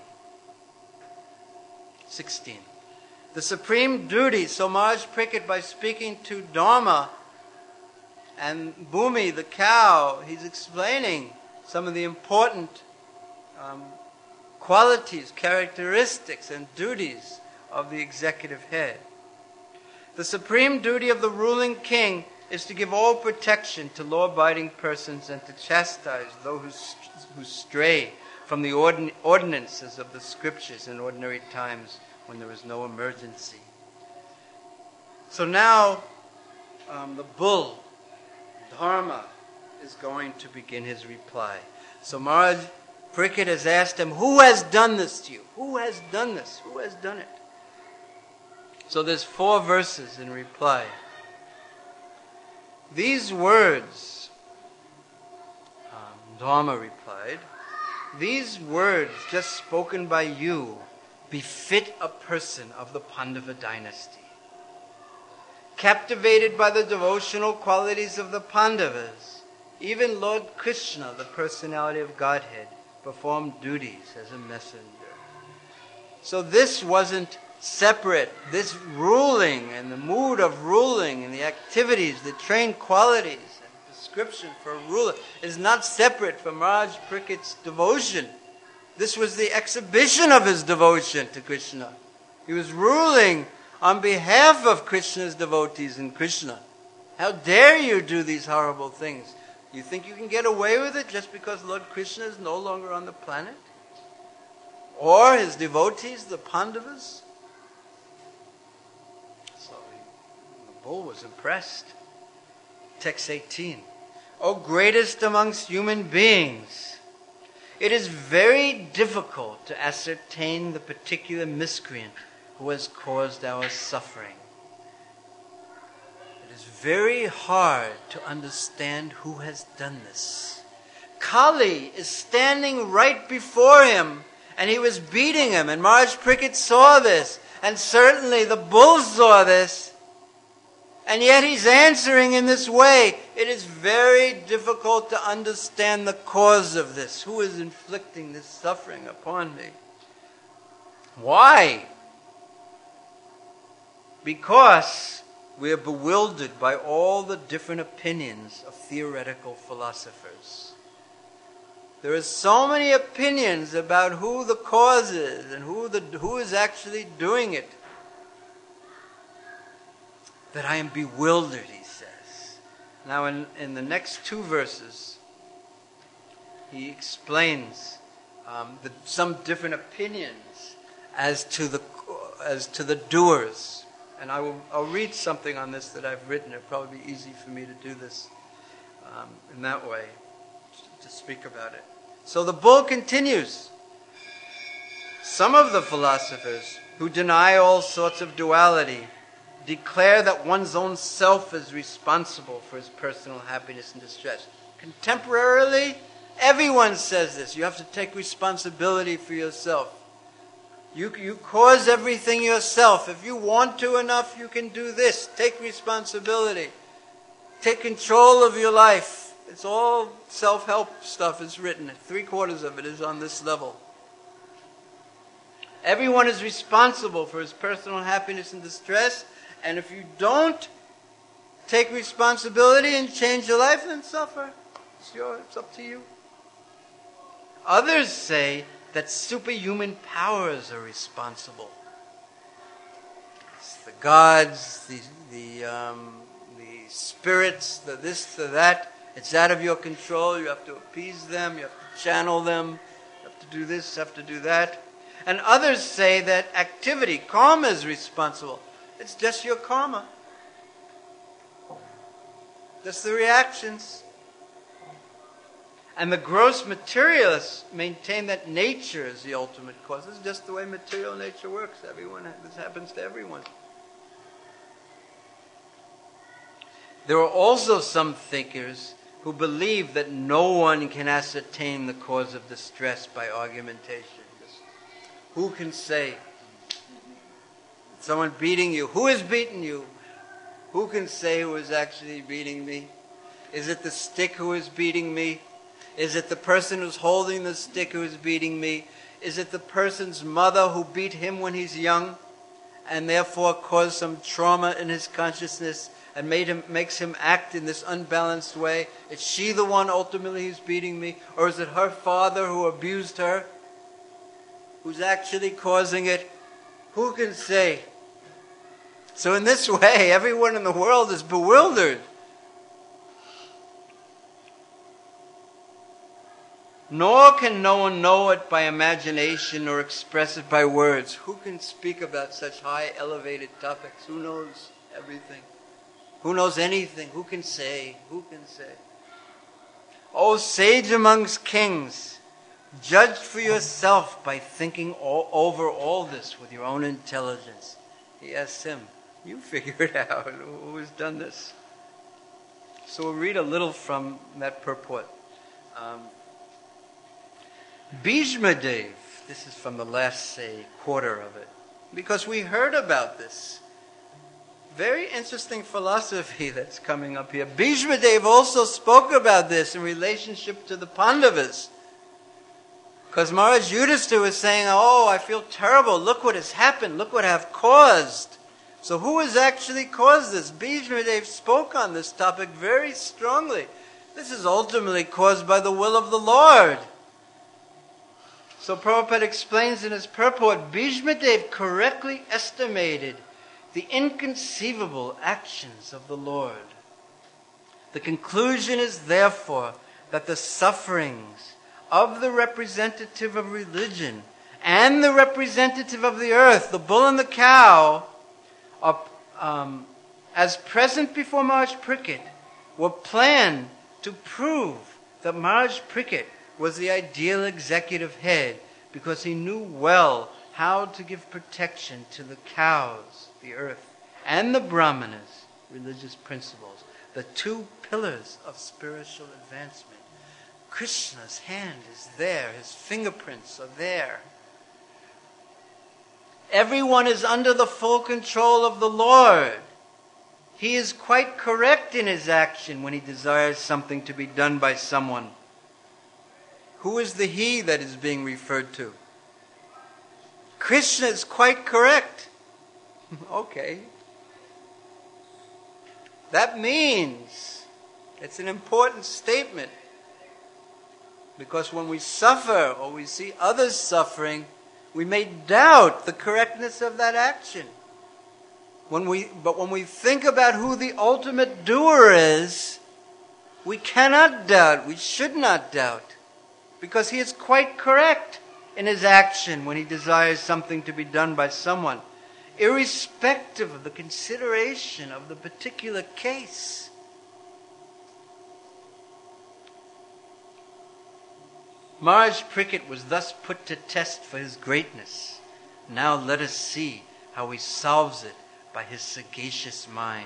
sixteen. The supreme duty, so Maharaj Parikshit, by speaking to Dharma and Bhumi, the cow, he's explaining some of the important um, qualities, characteristics, and duties of the executive head. The supreme duty of the ruling king is to give all protection to law-abiding persons and to chastise those who stray from the ordin- ordinances of the scriptures in ordinary times when there is no emergency. So now um, the bull, Dharma, is going to begin his reply. So Maharaj Parikshit has asked him, who has done this to you? Who has done this? Who has done it? So there's four verses in reply. These words, um, Dharma replied, these words just spoken by you befit a person of the Pandava dynasty. Captivated by the devotional qualities of the Pandavas, even Lord Krishna, the personality of Godhead, performed duties as a messenger. So this wasn't separate. This ruling and the mood of ruling and the activities, the trained qualities and description for a ruler is not separate from Maharaj Parikshit's devotion. This was the exhibition of his devotion to Krishna. He was ruling on behalf of Krishna's devotees in Krishna. How dare you do these horrible things? You think you can get away with it just because Lord Krishna is no longer on the planet? Or his devotees, the Pandavas? So the bull was impressed. Text eighteen. O greatest amongst human beings, it is very difficult to ascertain the particular miscreant who has caused our suffering. It is very hard to understand who has done this. Kali is standing right before him, and he was beating him, and Maharaj Parikshit saw this, and certainly the bull saw this, and yet he's answering in this way. It is very difficult to understand the cause of this. Who is inflicting this suffering upon me? Why? Because we are bewildered by all the different opinions of theoretical philosophers. There are so many opinions about who the cause is and who the who is actually doing it that I am bewildered, he says. Now in, in the next two verses, he explains um, the, some different opinions as to the as to the doers. And I will I'll read something on this that I've written. It'll probably be easy for me to do this um, in that way, to speak about it. So the bull continues. Some of the philosophers who deny all sorts of duality declare that one's own self is responsible for his personal happiness and distress. Contemporarily, everyone says this. You have to take responsibility for yourself. You, you cause everything yourself. If you want to enough, you can do this. Take responsibility. Take control of your life. It's all self-help stuff is written. Three quarters of it is on this level. Everyone is responsible for his personal happiness and distress. And if you don't take responsibility and change your life, then suffer. It's, your, it's up to you. Others say that superhuman powers are responsible. It's the gods, the the, um, the spirits, the this, the that. It's out of your control. You have to appease them. You have to channel them. You have to do this, you have to do that. And others say that activity, karma, is responsible. It's just your karma. Just the reactions. And the gross materialists maintain that nature is the ultimate cause. This is just the way material nature works. Everyone, this happens to everyone. There are also some thinkers who believe that no one can ascertain the cause of distress by argumentation. Who can say? Someone beating you. Who is beating you? Who can say who is actually beating me? Is it the stick who is beating me? Is it the person who's holding the stick who is beating me? Is it the person's mother who beat him when he's young and therefore caused some trauma in his consciousness and made him makes him act in this unbalanced way? Is she the one ultimately who's beating me? Or is it her father who abused her who's actually causing it? Who can say? So in this way, everyone in the world is bewildered. Nor can no one know it by imagination or express it by words. Who can speak about such high, elevated topics? Who knows everything? Who knows anything? Who can say? Who can say? O sage amongst kings, judge for yourself by thinking all, over all this with your own intelligence. He asks him, you figure it out. Who has done this? So we'll read a little from that purport. Um, Bhishmadev, this is from the last, say, quarter of it, because we heard about this. Very interesting philosophy that's coming up here. Bhishmadev also spoke about this in relationship to the Pandavas. Because Maharaj Yudhishthira was saying, oh, I feel terrible. Look what has happened. Look what I have caused. So who has actually caused this? Bhishmadev spoke on this topic very strongly. This is ultimately caused by the will of the Lord. So Prabhupada explains in his purport, Bhishmadev correctly estimated the inconceivable actions of the Lord. The conclusion is therefore that the sufferings of the representative of religion and the representative of the earth, the bull and the cow, are, um, as present before Maharaj Parikshit, were planned to prove that Maharaj Parikshit was the ideal executive head because he knew well how to give protection to the cows, the earth, and the brahmanas, religious principles, the two pillars of spiritual advancement. Krishna's hand is there. His fingerprints are there. Everyone is under the full control of the Lord. He is quite correct in his action when he desires something to be done by someone. Who is the he that is being referred to? Krishna is quite correct. Okay. That means it's an important statement. Because when we suffer or we see others suffering, we may doubt the correctness of that action. When we, but when we think about who the ultimate doer is, we cannot doubt, we should not doubt. Because he is quite correct in his action when he desires something to be done by someone, irrespective of the consideration of the particular case. Maharaj Parikshit was thus put to test for his greatness. Now let us see how he solves it by his sagacious mind.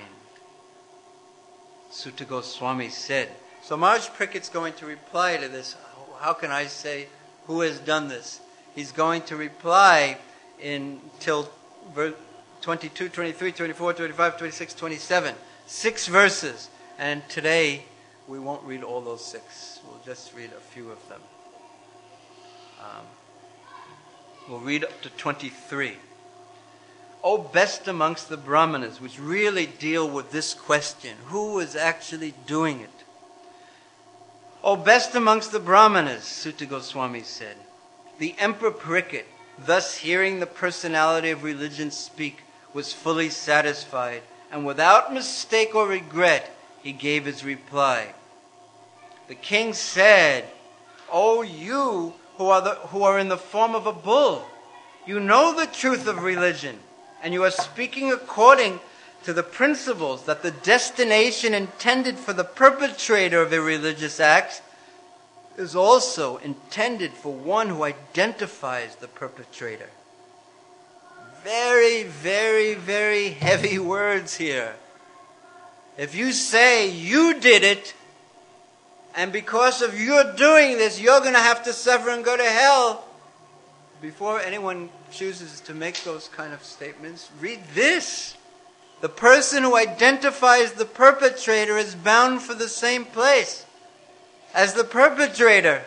Sutta Goswami said, so Maharaj Parikshit's going to reply to this. How can I say who has done this? He's going to reply in till twenty-two, twenty-three, twenty-four, twenty-five, twenty-six, twenty-seven. Six verses. And today we won't read all those six. We'll just read a few of them. Um, we'll read up to twenty-three. O best amongst the Brahmanas, which really deal with this question, who is actually doing it? O best amongst the Brahmanas, Sutta Goswami said, the Emperor Parikshit, thus hearing the personality of religion speak, was fully satisfied, and without mistake or regret, he gave his reply. The king said, O you who are, the, who are in the form of a bull, you know the truth of religion, and you are speaking according to the principles that the destination intended for the perpetrator of irreligious acts is also intended for one who identifies the perpetrator. Very, very, very heavy words here. If you say you did it, and because of your doing this, you're going to have to suffer and go to hell. Before anyone chooses to make those kind of statements, read this. The person who identifies the perpetrator is bound for the same place as the perpetrator.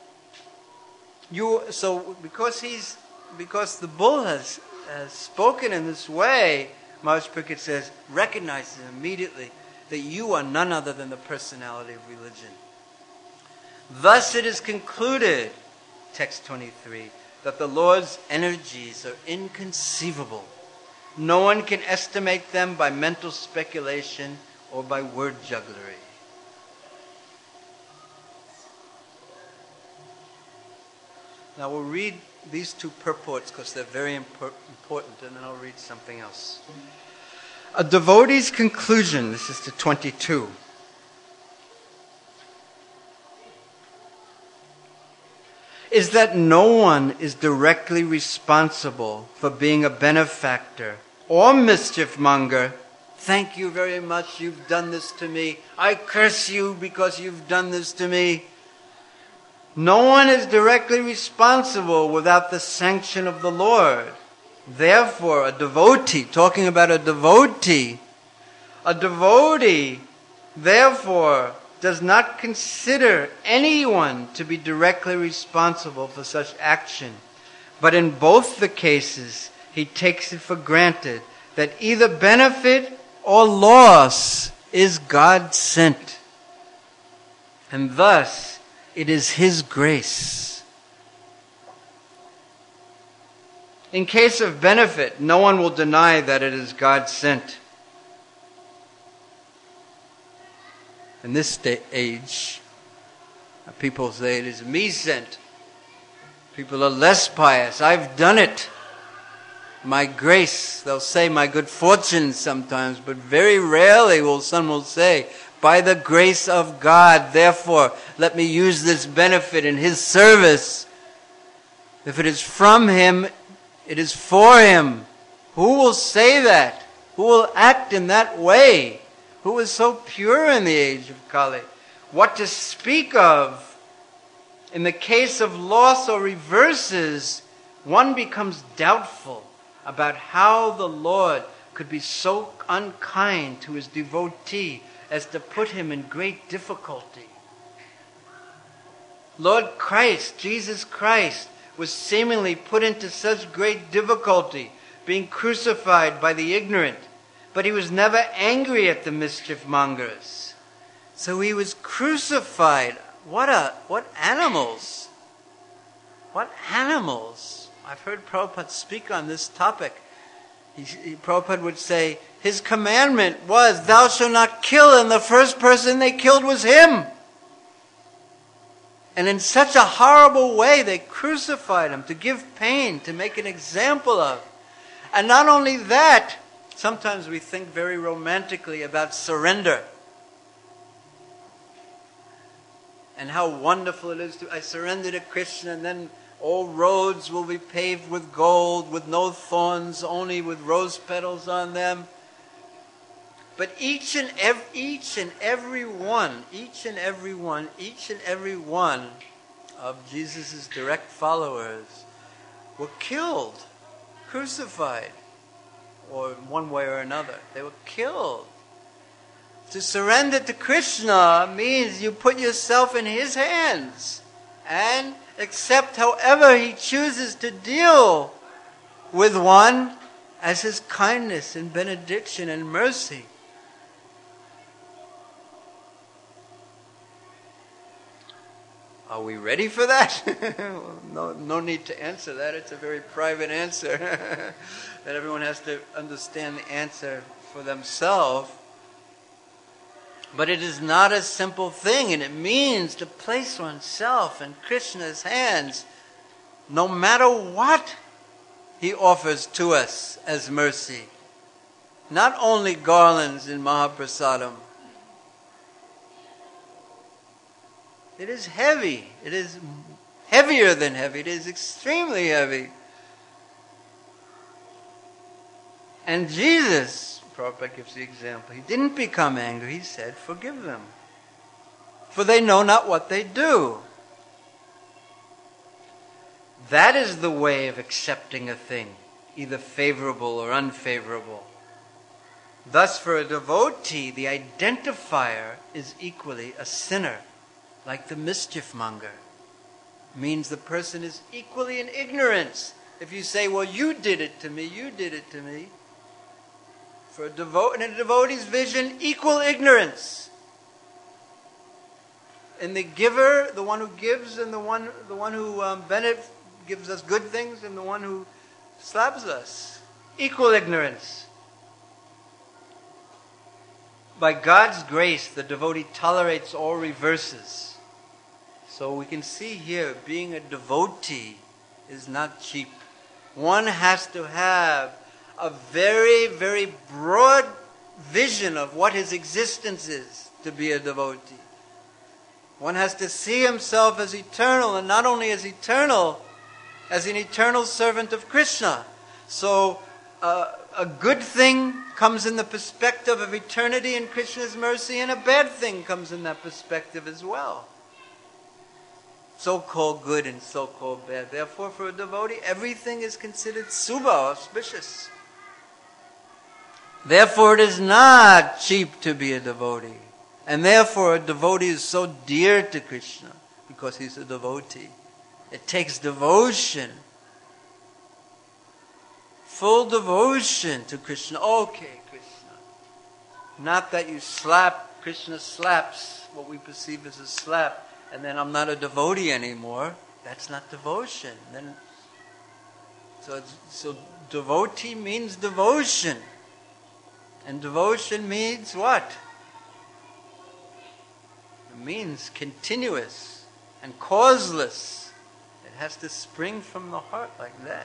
You so because he's because the bull has, has spoken in this way, Maharaj Parikshit says, recognize immediately that you are none other than the personality of religion. Thus it is concluded, text twenty-three, that the Lord's energies are inconceivable. No one can estimate them by mental speculation or by word jugglery. Now we'll read these two purports because they're very impor- important, and then I'll read something else. A devotee's conclusion, this is to twenty-two. Is that no one is directly responsible for being a benefactor or mischief monger. Thank you very much, you've done this to me. I curse you because you've done this to me. No one is directly responsible without the sanction of the Lord. Therefore, a devotee, talking about a devotee, a devotee, therefore, does not consider anyone to be directly responsible for such action. But in both the cases, he takes it for granted that either benefit or loss is God sent. And thus, it is His grace. In case of benefit, no one will deny that it is God sent. In this day, age, people say it is me sent. People are less pious. I've done it. My grace, they'll say my good fortune sometimes, but very rarely will someone will say, by the grace of God, therefore, let me use this benefit in His service. If it is from Him, it is for Him. Who will say that? Who will act in that way? Who is so pure in the age of Kali? What to speak of? In the case of loss or reverses, one becomes doubtful about how the Lord could be so unkind to His devotee as to put him in great difficulty. Lord Christ, Jesus Christ, was seemingly put into such great difficulty, being crucified by the ignorant. But He was never angry at the mischief mongers. So He was crucified. What a what animals! What animals! I've heard Prabhupada speak on this topic. He, he, Prabhupada would say, His commandment was, thou shalt not kill, and the first person they killed was Him. And in such a horrible way, they crucified Him to give pain, to make an example of. And not only that, sometimes we think very romantically about surrender. And how wonderful it is to, I surrender to Krishna, and then all roads will be paved with gold, with no thorns, only with rose petals on them. But each and every, each and every one, each and every one, each and every one of Jesus' direct followers were killed, crucified, or in one way or another. They were killed. To surrender to Krishna means you put yourself in His hands and accept however He chooses to deal with one as His kindness and benediction and mercy. Are we ready for that? no, no need to answer that. It's a very private answer that everyone has to understand the answer for themselves. But it is not a simple thing, and it means to place oneself in Krishna's hands, no matter what He offers to us as mercy. Not only garlands in Mahaprasadam. It is heavy. It is heavier than heavy. It is extremely heavy. And Jesus, Prabhupada gives the example, He didn't become angry. He said, forgive them. for they know not what they do. That is the way of accepting a thing, either favorable or unfavorable. Thus, for a devotee, the identifier is equally a sinner, like the mischief monger. Means the person is equally in ignorance. If you say, well, you did it to me, you did it to me. For a devote, in a devotee's vision, equal ignorance. In the giver, the one who gives, and the one, the one who um, benefits, gives us good things, and the one who slaps us. Equal ignorance. By God's grace, the devotee tolerates all reverses. So we can see here, being a devotee is not cheap. One has to have a very, very broad vision of what his existence is to be a devotee. One has to see himself as eternal, and not only as eternal, as an eternal servant of Krishna. So uh, a good thing comes in the perspective of eternity and Krishna's mercy, and a bad thing comes in that perspective as well. So-called good and so-called bad. Therefore, for a devotee, everything is considered subha, auspicious. Therefore, it is not cheap to be a devotee. And therefore, a devotee is so dear to Krishna, because he's a devotee. It takes devotion. Full devotion to Krishna. Okay, Krishna. Not that you slap, Krishna slaps what we perceive as a slap, and then I'm not a devotee anymore. That's not devotion. Then, so, it's, so devotee means devotion. And devotion means what? It means continuous and causeless. It has to spring from the heart like that.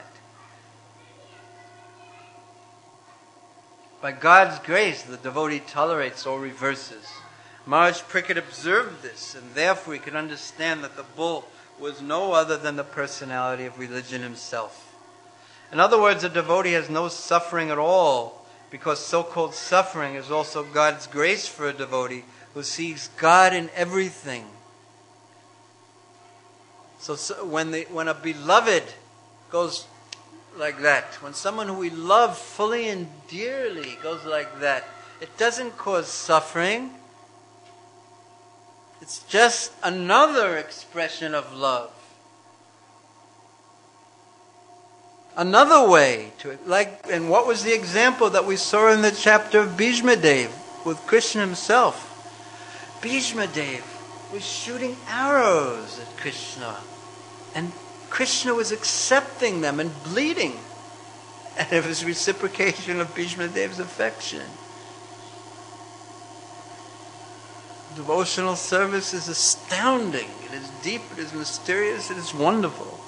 By God's grace, the devotee tolerates all reverses. Maharaj Parikshit observed this, and therefore he could understand that the bull was no other than the personality of religion himself. In other words, a devotee has no suffering at all, because so-called suffering is also God's grace for a devotee who sees God in everything. So, so when, the, when a beloved goes like that, when someone who we love fully and dearly goes like that, it doesn't cause suffering. It's just another expression of love. Another way to it. Like, and what was the example that we saw in the chapter of Bhishma Dev with Krishna himself? Bhishma Dev was shooting arrows at Krishna, and Krishna was accepting them and bleeding. And it was reciprocation of Bhishma Dev's affection. Devotional service is astounding. It is deep, it is mysterious, it is wonderful.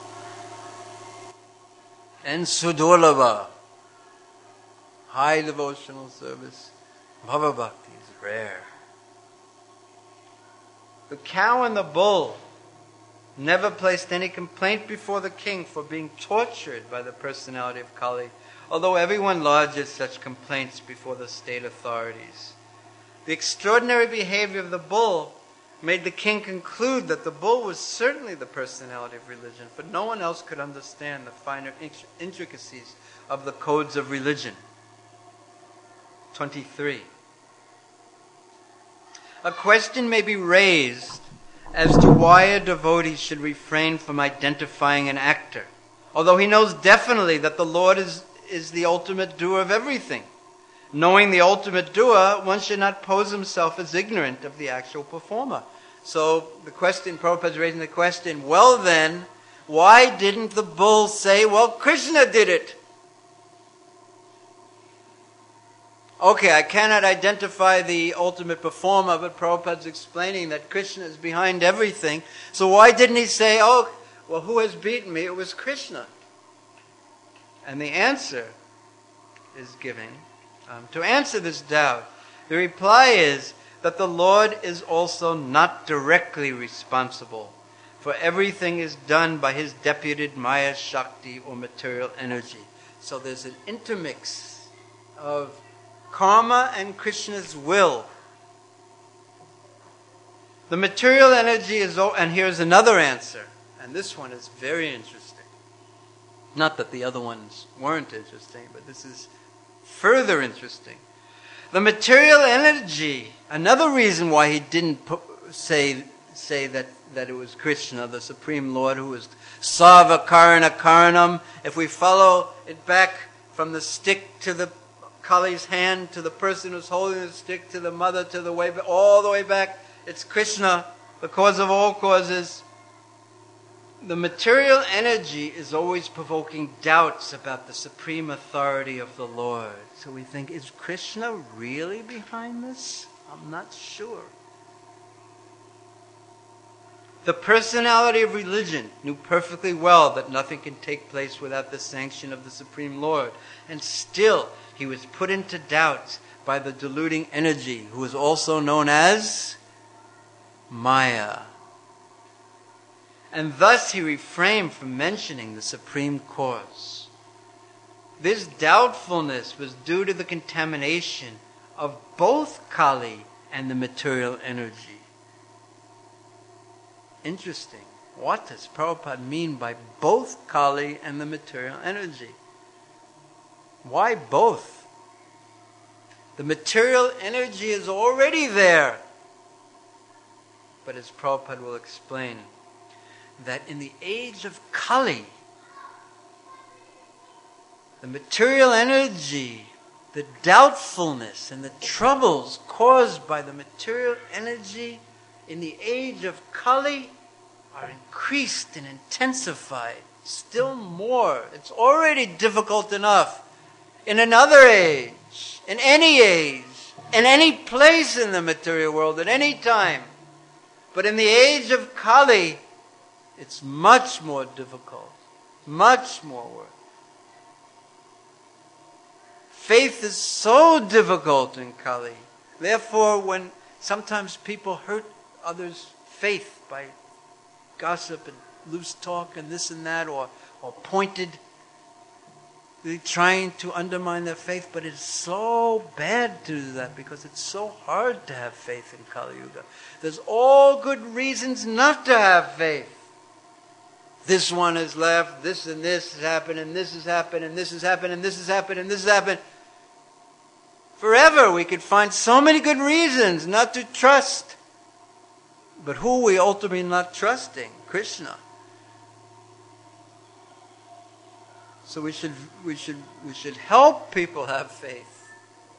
And Sudurlabha, high devotional service, Bhava Bhakti is rare. The cow and the bull never placed any complaint before the king for being tortured by the personality of Kali, although everyone lodges such complaints before the state authorities. The extraordinary behavior of the bull made the king conclude that the bull was certainly the personality of religion, for no one else could understand the finer intricacies of the codes of religion. twenty-three. A question may be raised as to why a devotee should refrain from identifying an actor, although he knows definitely that the Lord is, is the ultimate doer of everything. Knowing the ultimate doer, one should not pose himself as ignorant of the actual performer. So the question, Prabhupada is raising the question, well then, why didn't the bull say, well, Krishna did it? Okay, I cannot identify the ultimate performer, but Prabhupada's explaining that Krishna is behind everything. So why didn't he say, oh, well, who has beaten me? It was Krishna. And the answer is given. Um, to answer this doubt, the reply is that the Lord is also not directly responsible, for everything is done by his deputed Maya Shakti or material energy. So there's an intermix of karma and Krishna's will. The material energy is, and here's another answer, and this one is very interesting. Not that the other ones weren't interesting, but this is further interesting. The material energy, another reason why he didn't put, say say that, that it was Krishna, the Supreme Lord, who was Sarva Karana Karanam. If we follow it back from the stick to the Kali's hand, to the person who's holding the stick, to the mother, to the way, all the way back, it's Krishna, the cause of all causes. The material energy is always provoking doubts about the supreme authority of the Lord. So we think, is Krishna really behind this? I'm not sure. The personality of religion knew perfectly well that nothing can take place without the sanction of the Supreme Lord. And still, he was put into doubt by the deluding energy, who is also known as Maya. And thus he refrained from mentioning the supreme cause. This doubtfulness was due to the contamination of both Kali and the material energy. Interesting. What does Prabhupada mean by both Kali and the material energy? Why both? The material energy is already there. But as Prabhupada will explain, that in the age of Kali, the material energy, the doubtfulness and the troubles caused by the material energy in the age of Kali are increased and intensified still more. It's already difficult enough in another age, in any age, in any place in the material world, at any time. But in the age of Kali, it's much more difficult, much more work. Faith is so difficult in Kali. Therefore, when sometimes people hurt others' faith by gossip and loose talk and this and that, or, or pointed, trying to undermine their faith, but it's so bad to do that because it's so hard to have faith in Kali Yuga. There's all good reasons not to have faith. This one has left, this and this has happened, and this has happened, and this has happened, and this has happened, and this has happened. Forever we could find so many good reasons not to trust. But who are we ultimately not trusting? Krishna. So we should we should we should help people have faith,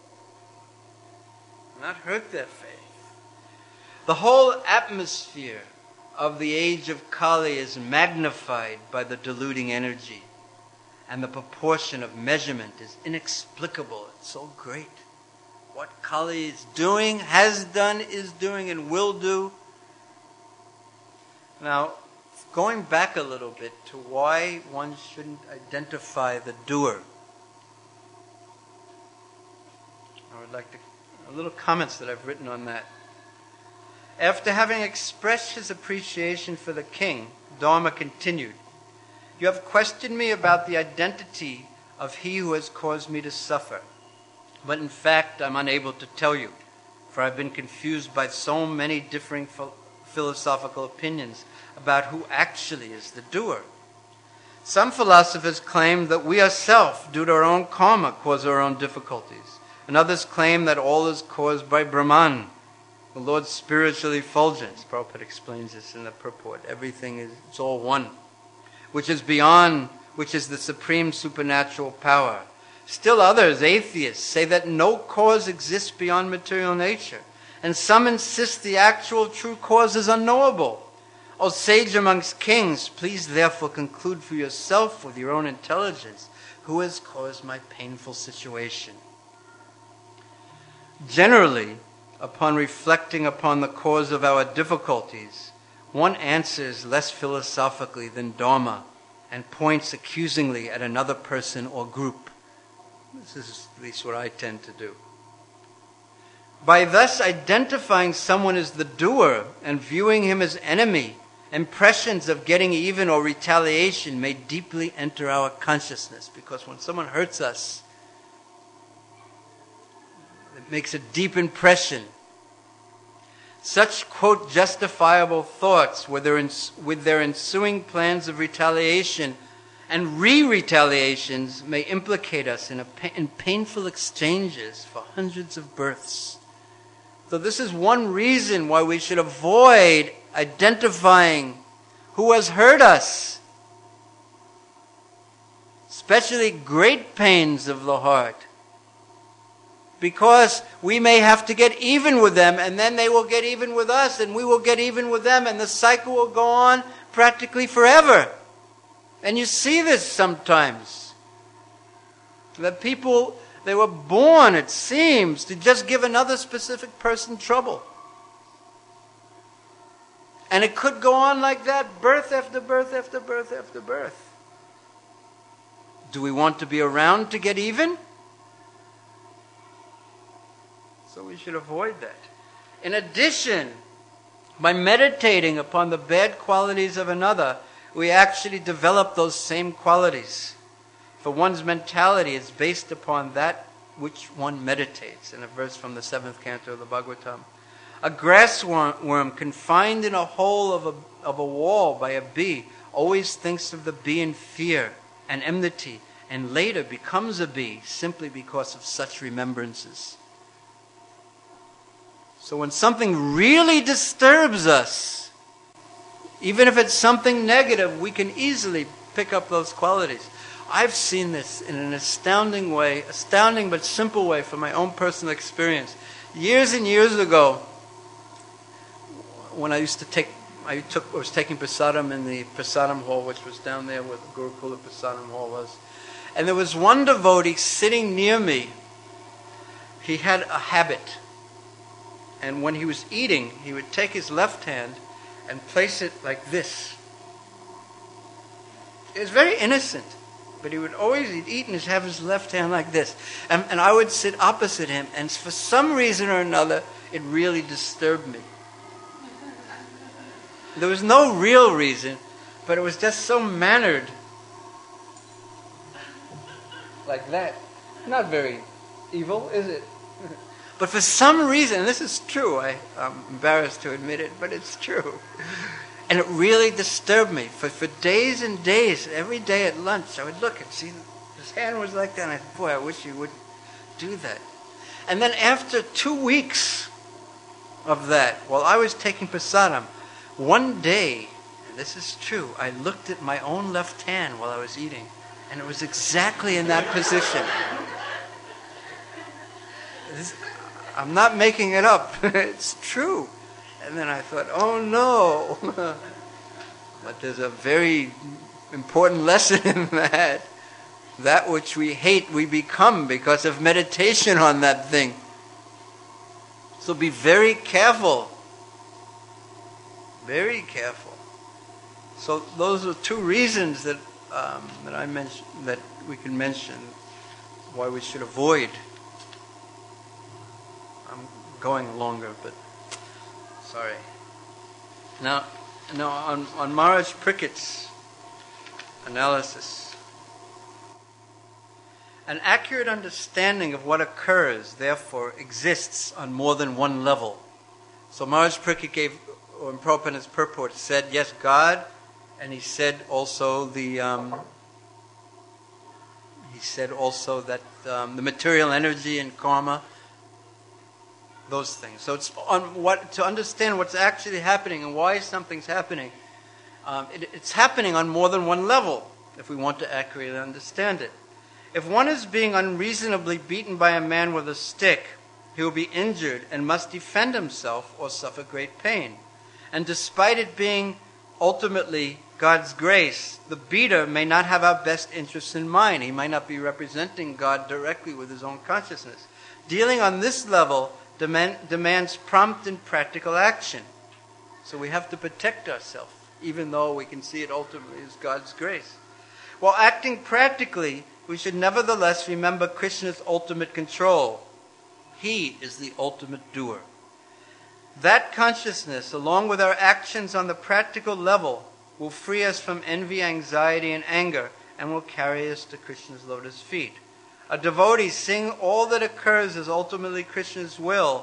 not hurt their faith. The whole atmosphere of the age of Kali is magnified by the deluding energy, and the proportion of measurement is inexplicable. It's so great. What Kali is doing, has done, is doing, and will do. Now, going back a little bit to why one shouldn't identify the doer, I would like to, a little comments that I've written on that. After having expressed his appreciation for the king, Dharma continued, "You have questioned me about the identity of he who has caused me to suffer. But in fact, I'm unable to tell you, for I've been confused by so many differing ph- philosophical opinions about who actually is the doer. Some philosophers claim that we ourselves, due to our own karma, cause our own difficulties. And others claim that all is caused by Brahman, the Lord's spiritual effulgence." Prabhupada explains this in the purport. Everything is, it's all one. Which is beyond, which is the supreme supernatural power. Still others, atheists, say that no cause exists beyond material nature. And some insist the actual true cause is unknowable. O sage amongst kings, please therefore conclude for yourself with your own intelligence who has caused my painful situation. Generally, upon reflecting upon the cause of our difficulties, one answers less philosophically than Dharma and points accusingly at another person or group. This is at least what I tend to do. By thus identifying someone as the doer and viewing him as enemy, impressions of getting even or retaliation may deeply enter our consciousness, because when someone hurts us, it makes a deep impression. Such, quote, justifiable thoughts with their, ens- with their ensuing plans of retaliation and re-retaliations may implicate us in, a pa- in painful exchanges for hundreds of births. So this is one reason why we should avoid identifying who has hurt us, especially great pains of the heart, because we may have to get even with them, and then they will get even with us, and we will get even with them, and the cycle will go on practically forever. And you see this sometimes, that people, they were born, it seems, to just give another specific person trouble. And it could go on like that, birth after birth after birth after birth. Do we want to be around to get even? So we should avoid that. In addition, by meditating upon the bad qualities of another, we actually develop those same qualities. For one's mentality is based upon that which one meditates. In a verse from the seventh canto of the Bhagavatam. A grass worm confined in a hole of a, of a wall by a bee always thinks of the bee in fear and enmity, and later becomes a bee simply because of such remembrances. So when something really disturbs us, even if it's something negative, we can easily pick up those qualities. I've seen this in an astounding way, astounding but simple way from my own personal experience. Years and years ago, when I used to take, I took, I was taking prasadam in the prasadam hall, which was down there where the Gurukula prasadam hall was. And there was one devotee sitting near me. He had a habit. And when he was eating, he would take his left hand and place it like this. It was very innocent, but he would always he'd eat and have his left hand like this. And, and I would sit opposite him, and for some reason or another, it really disturbed me. There was no real reason, but it was just so mannered. Like that. Not very evil, is it? But for some reason, and this is true, I, I'm embarrassed to admit it, but it's true. And it really disturbed me. For, for days and days, every day at lunch, I would look and see his hand was like that, and I thought, boy, I wish he would do that. And then after two weeks of that, while I was taking prasadam, one day, and this is true, I looked at my own left hand while I was eating, and it was exactly in that position. This, I'm not making it up. It's true. And then I thought, oh no. But there's a very important lesson in that. That which we hate, we become because of meditation on that thing. So be very careful. Very careful. So those are two reasons that um, that I mentioned, that we can mention why we should avoid. I'm going longer, but sorry. Now, now on, on Maharaj Parikshit's analysis, an accurate understanding of what occurs, therefore, exists on more than one level. So Maharaj Parikshit gave, or in Prabhupada's purport, said, yes, God, and he said also the, um, he said also that um, the material energy and karma, those things. So it's on what to understand what's actually happening and why something's happening. Um, it, it's happening on more than one level, if we want to accurately understand it. If one is being unreasonably beaten by a man with a stick, he will be injured and must defend himself or suffer great pain. And despite it being ultimately God's grace, the beater may not have our best interests in mind. He might not be representing God directly with his own consciousness. Dealing on this level demand, demands prompt and practical action. So we have to protect ourselves, even though we can see it ultimately as God's grace. While acting practically, we should nevertheless remember Krishna's ultimate control. He is the ultimate doer. That consciousness, along with our actions on the practical level, will free us from envy, anxiety, and anger, and will carry us to Krishna's lotus feet. A devotee, seeing all that occurs as ultimately Krishna's will,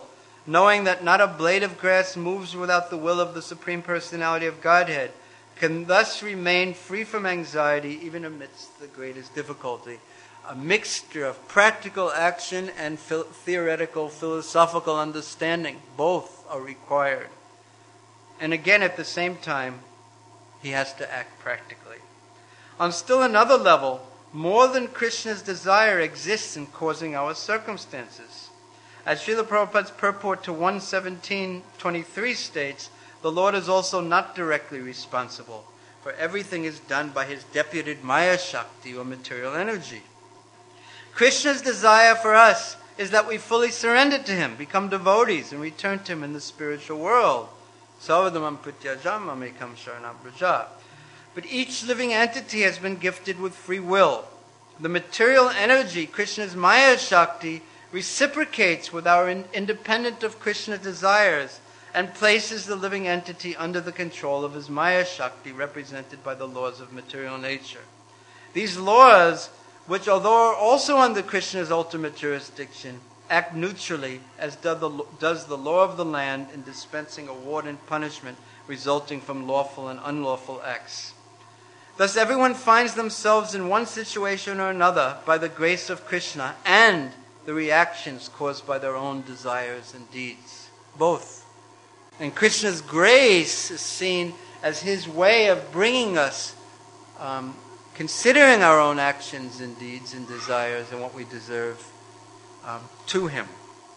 knowing that not a blade of grass moves without the will of the Supreme Personality of Godhead, can thus remain free from anxiety even amidst the greatest difficulty. A mixture of practical action and phil- theoretical philosophical understanding, both are required. And again, at the same time, he has to act practically. On still another level, more than Krishna's desire exists in causing our circumstances. As Srila Prabhupada's purport to one seventeen twenty-three states, the Lord is also not directly responsible, for everything is done by his deputed Maya Shakti, or material energy. Krishna's desire for us is that we fully surrender to him, become devotees, and return to him in the spiritual world. Savadamam pratyajam mamekam sharanam braja. But each living entity has been gifted with free will. The material energy, Krishna's Maya Shakti, reciprocates with our in, independent of Krishna's desires and places the living entity under the control of his Maya Shakti, represented by the laws of material nature. These laws, which although are also under Krishna's ultimate jurisdiction, act neutrally, as does the, does the law of the land in dispensing award and punishment resulting from lawful and unlawful acts. Thus everyone finds themselves in one situation or another by the grace of Krishna and the reactions caused by their own desires and deeds. Both. And Krishna's grace is seen as his way of bringing us, um, considering our own actions and deeds and desires and what we deserve, um, to him.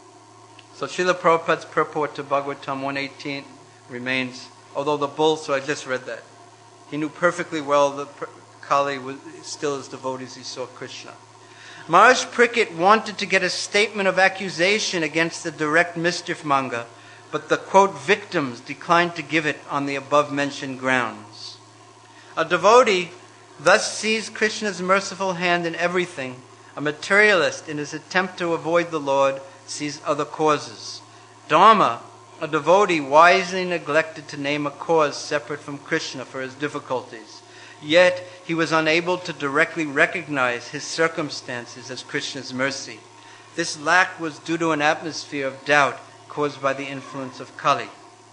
So Srila Prabhupada's purport to Bhagavatam one eighteen remains, although the bull, so I just read that. He knew perfectly well that Kali was still his devotees, he saw Krishna. Maharaj Prickett wanted to get a statement of accusation against the direct mischief monger, but the, quote, victims declined to give it on the above-mentioned grounds. A devotee thus sees Krishna's merciful hand in everything. A materialist, in his attempt to avoid the Lord, sees other causes. Dharma, a devotee, wisely neglected to name a cause separate from Krishna for his difficulties. Yet he was unable to directly recognize his circumstances as Krishna's mercy. This lack was due to an atmosphere of doubt caused by the influence of Kali.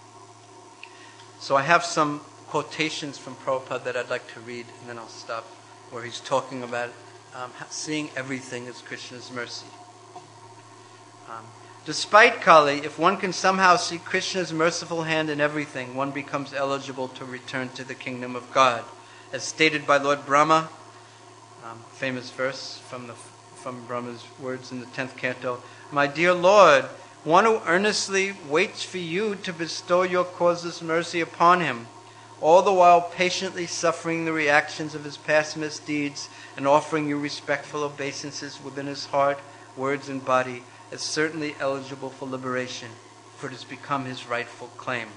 So I have some quotations from Prabhupada that I'd like to read, and then I'll stop, where he's talking about um, seeing everything as Krishna's mercy. Um, Despite Kali, if one can somehow see Krishna's merciful hand in everything, one becomes eligible to return to the kingdom of God. As stated by Lord Brahma, um, famous verse from the from Brahma's words in the tenth canto, "My dear Lord, one who earnestly waits for you to bestow your causeless mercy upon him, all the while patiently suffering the reactions of his past misdeeds and offering you respectful obeisances within his heart, words, and body, is certainly eligible for liberation, for it has become his rightful claim."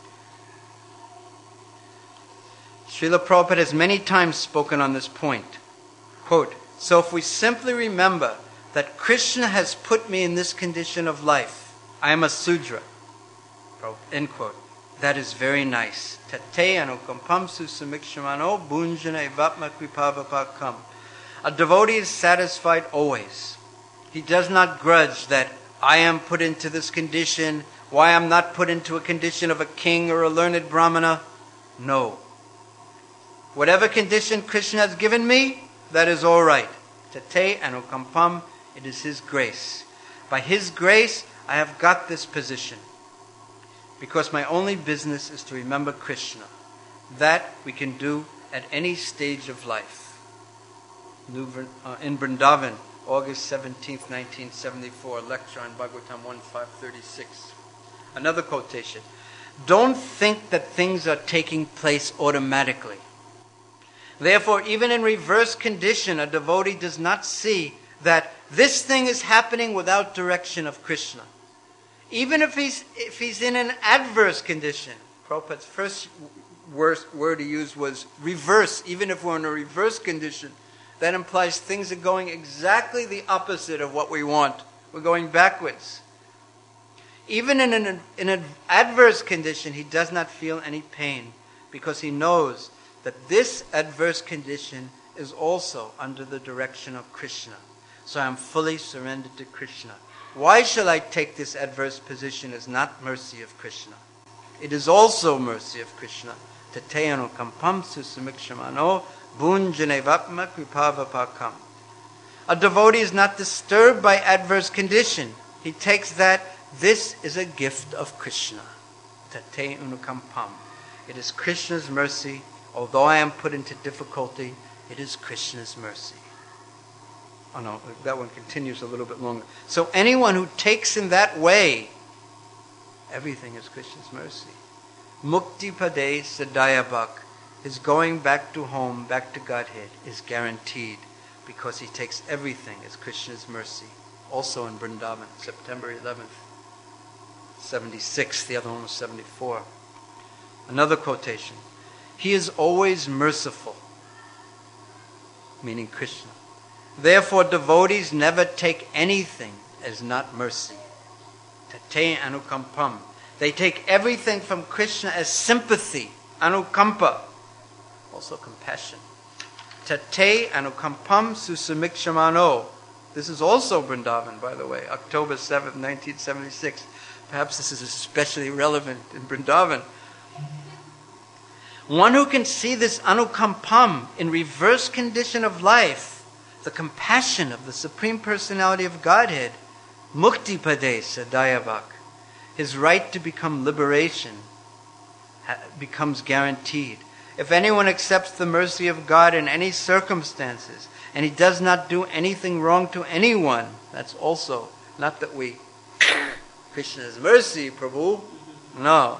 Srila Prabhupada has many times spoken on this point. Quote, "So if we simply remember that Krishna has put me in this condition of life, I am a Sudra," end quote, "that is very nice. Tate anukampam susamikshmano bunjana evatma kripavapakam." A devotee is satisfied always. He does not grudge that I am put into this condition, why I'm not put into a condition of a king or a learned brahmana. No. Whatever condition Krishna has given me, that is all right. Tate anukampam, it is his grace. By his grace, I have got this position. Because my only business is to remember Krishna. That we can do at any stage of life. In Vrindavan, August seventeenth, nineteen seventy-four, lecture on Bhagavatam one five thirty-six. Another quotation. "Don't think that things are taking place automatically. Therefore, even in reverse condition, a devotee does not see that this thing is happening without direction of Krishna. Even if he's, if he's in an adverse condition." Prabhupada's first word he used was reverse. Even if we're in a reverse condition, that implies things are going exactly the opposite of what we want. We're going backwards. Even in an, in an adverse condition, he does not feel any pain, because he knows that this adverse condition is also under the direction of Krishna. So I am fully surrendered to Krishna. Why shall I take this adverse position as not mercy of Krishna? It is also mercy of Krishna. Tate anukampam susamikshmano bunjanevapma kripavapakam. A devotee is not disturbed by adverse condition. He takes that this is a gift of Krishna. Tate anukampam. It is Krishna's mercy. Although I am put into difficulty, it is Krishna's mercy. Oh no, that one continues a little bit longer. So anyone who takes in that way, everything is Krishna's mercy. Mukti pade sadayabhak, his going back to home, back to Godhead, is guaranteed because he takes everything as Krishna's mercy. Also in Vrindavan, September eleventh, seventy-six. The other one was seventy-four. Another quotation. He is always merciful, meaning Krishna. Therefore, devotees never take anything as not mercy. Tate anukampam. They take everything from Krishna as sympathy, anukampa, also compassion. Tate anukampam susamikshmano. This is also Vrindavan, by the way, October seventh, nineteen seventy-six. Perhaps this is especially relevant in Vrindavan. One who can see this anukampam in reverse condition of life, the compassion of the Supreme Personality of Godhead, mukti pade sadayavak, his right to become liberation becomes guaranteed. If anyone accepts the mercy of God in any circumstances, and he does not do anything wrong to anyone, that's also, not that we, Krishna's mercy, Prabhu, no.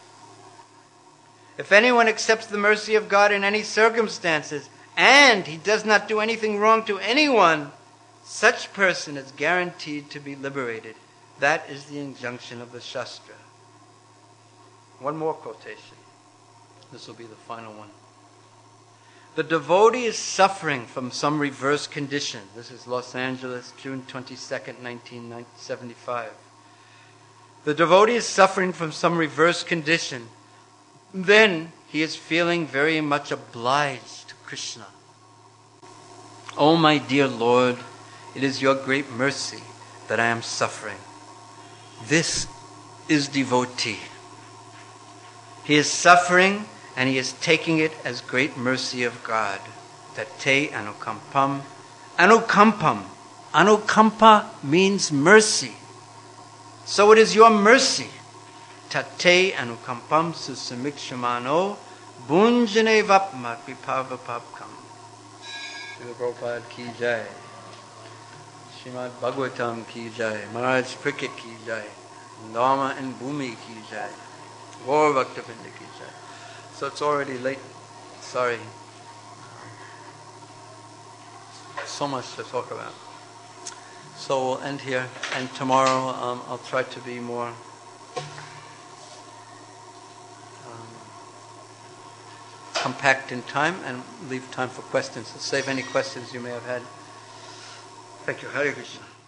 If anyone accepts the mercy of God in any circumstances, and he does not do anything wrong to anyone, such person is guaranteed to be liberated. That is the injunction of the Shastra. One more quotation. This will be the final one. The devotee is suffering from some reverse condition. This is Los Angeles, June twenty-second, nineteen seventy-five. The devotee is suffering from some reverse condition. Then he is feeling very much obliged to Krishna. Oh my dear Lord, it is your great mercy that I am suffering. This is devotee. He is suffering and he is taking it as great mercy of God. Tate anukampam. Anukampam. Anukampa means mercy. So it is your mercy. Tate anukampam susamikshmano bunjane vapma kripavapapkam. Srila Prabhupada ki jai. Srimad Bhagavatam ki jai. Maharaj Parikshit ki jai. Dharma and Bhumi ki jai. Gaur Bhaktivinoda ki jai. So it's already late. Sorry. So much to talk about. So we'll end here. And tomorrow um, I'll try to be more compact in time and leave time for questions. So save any questions you may have had. Thank you. Hare Krishna.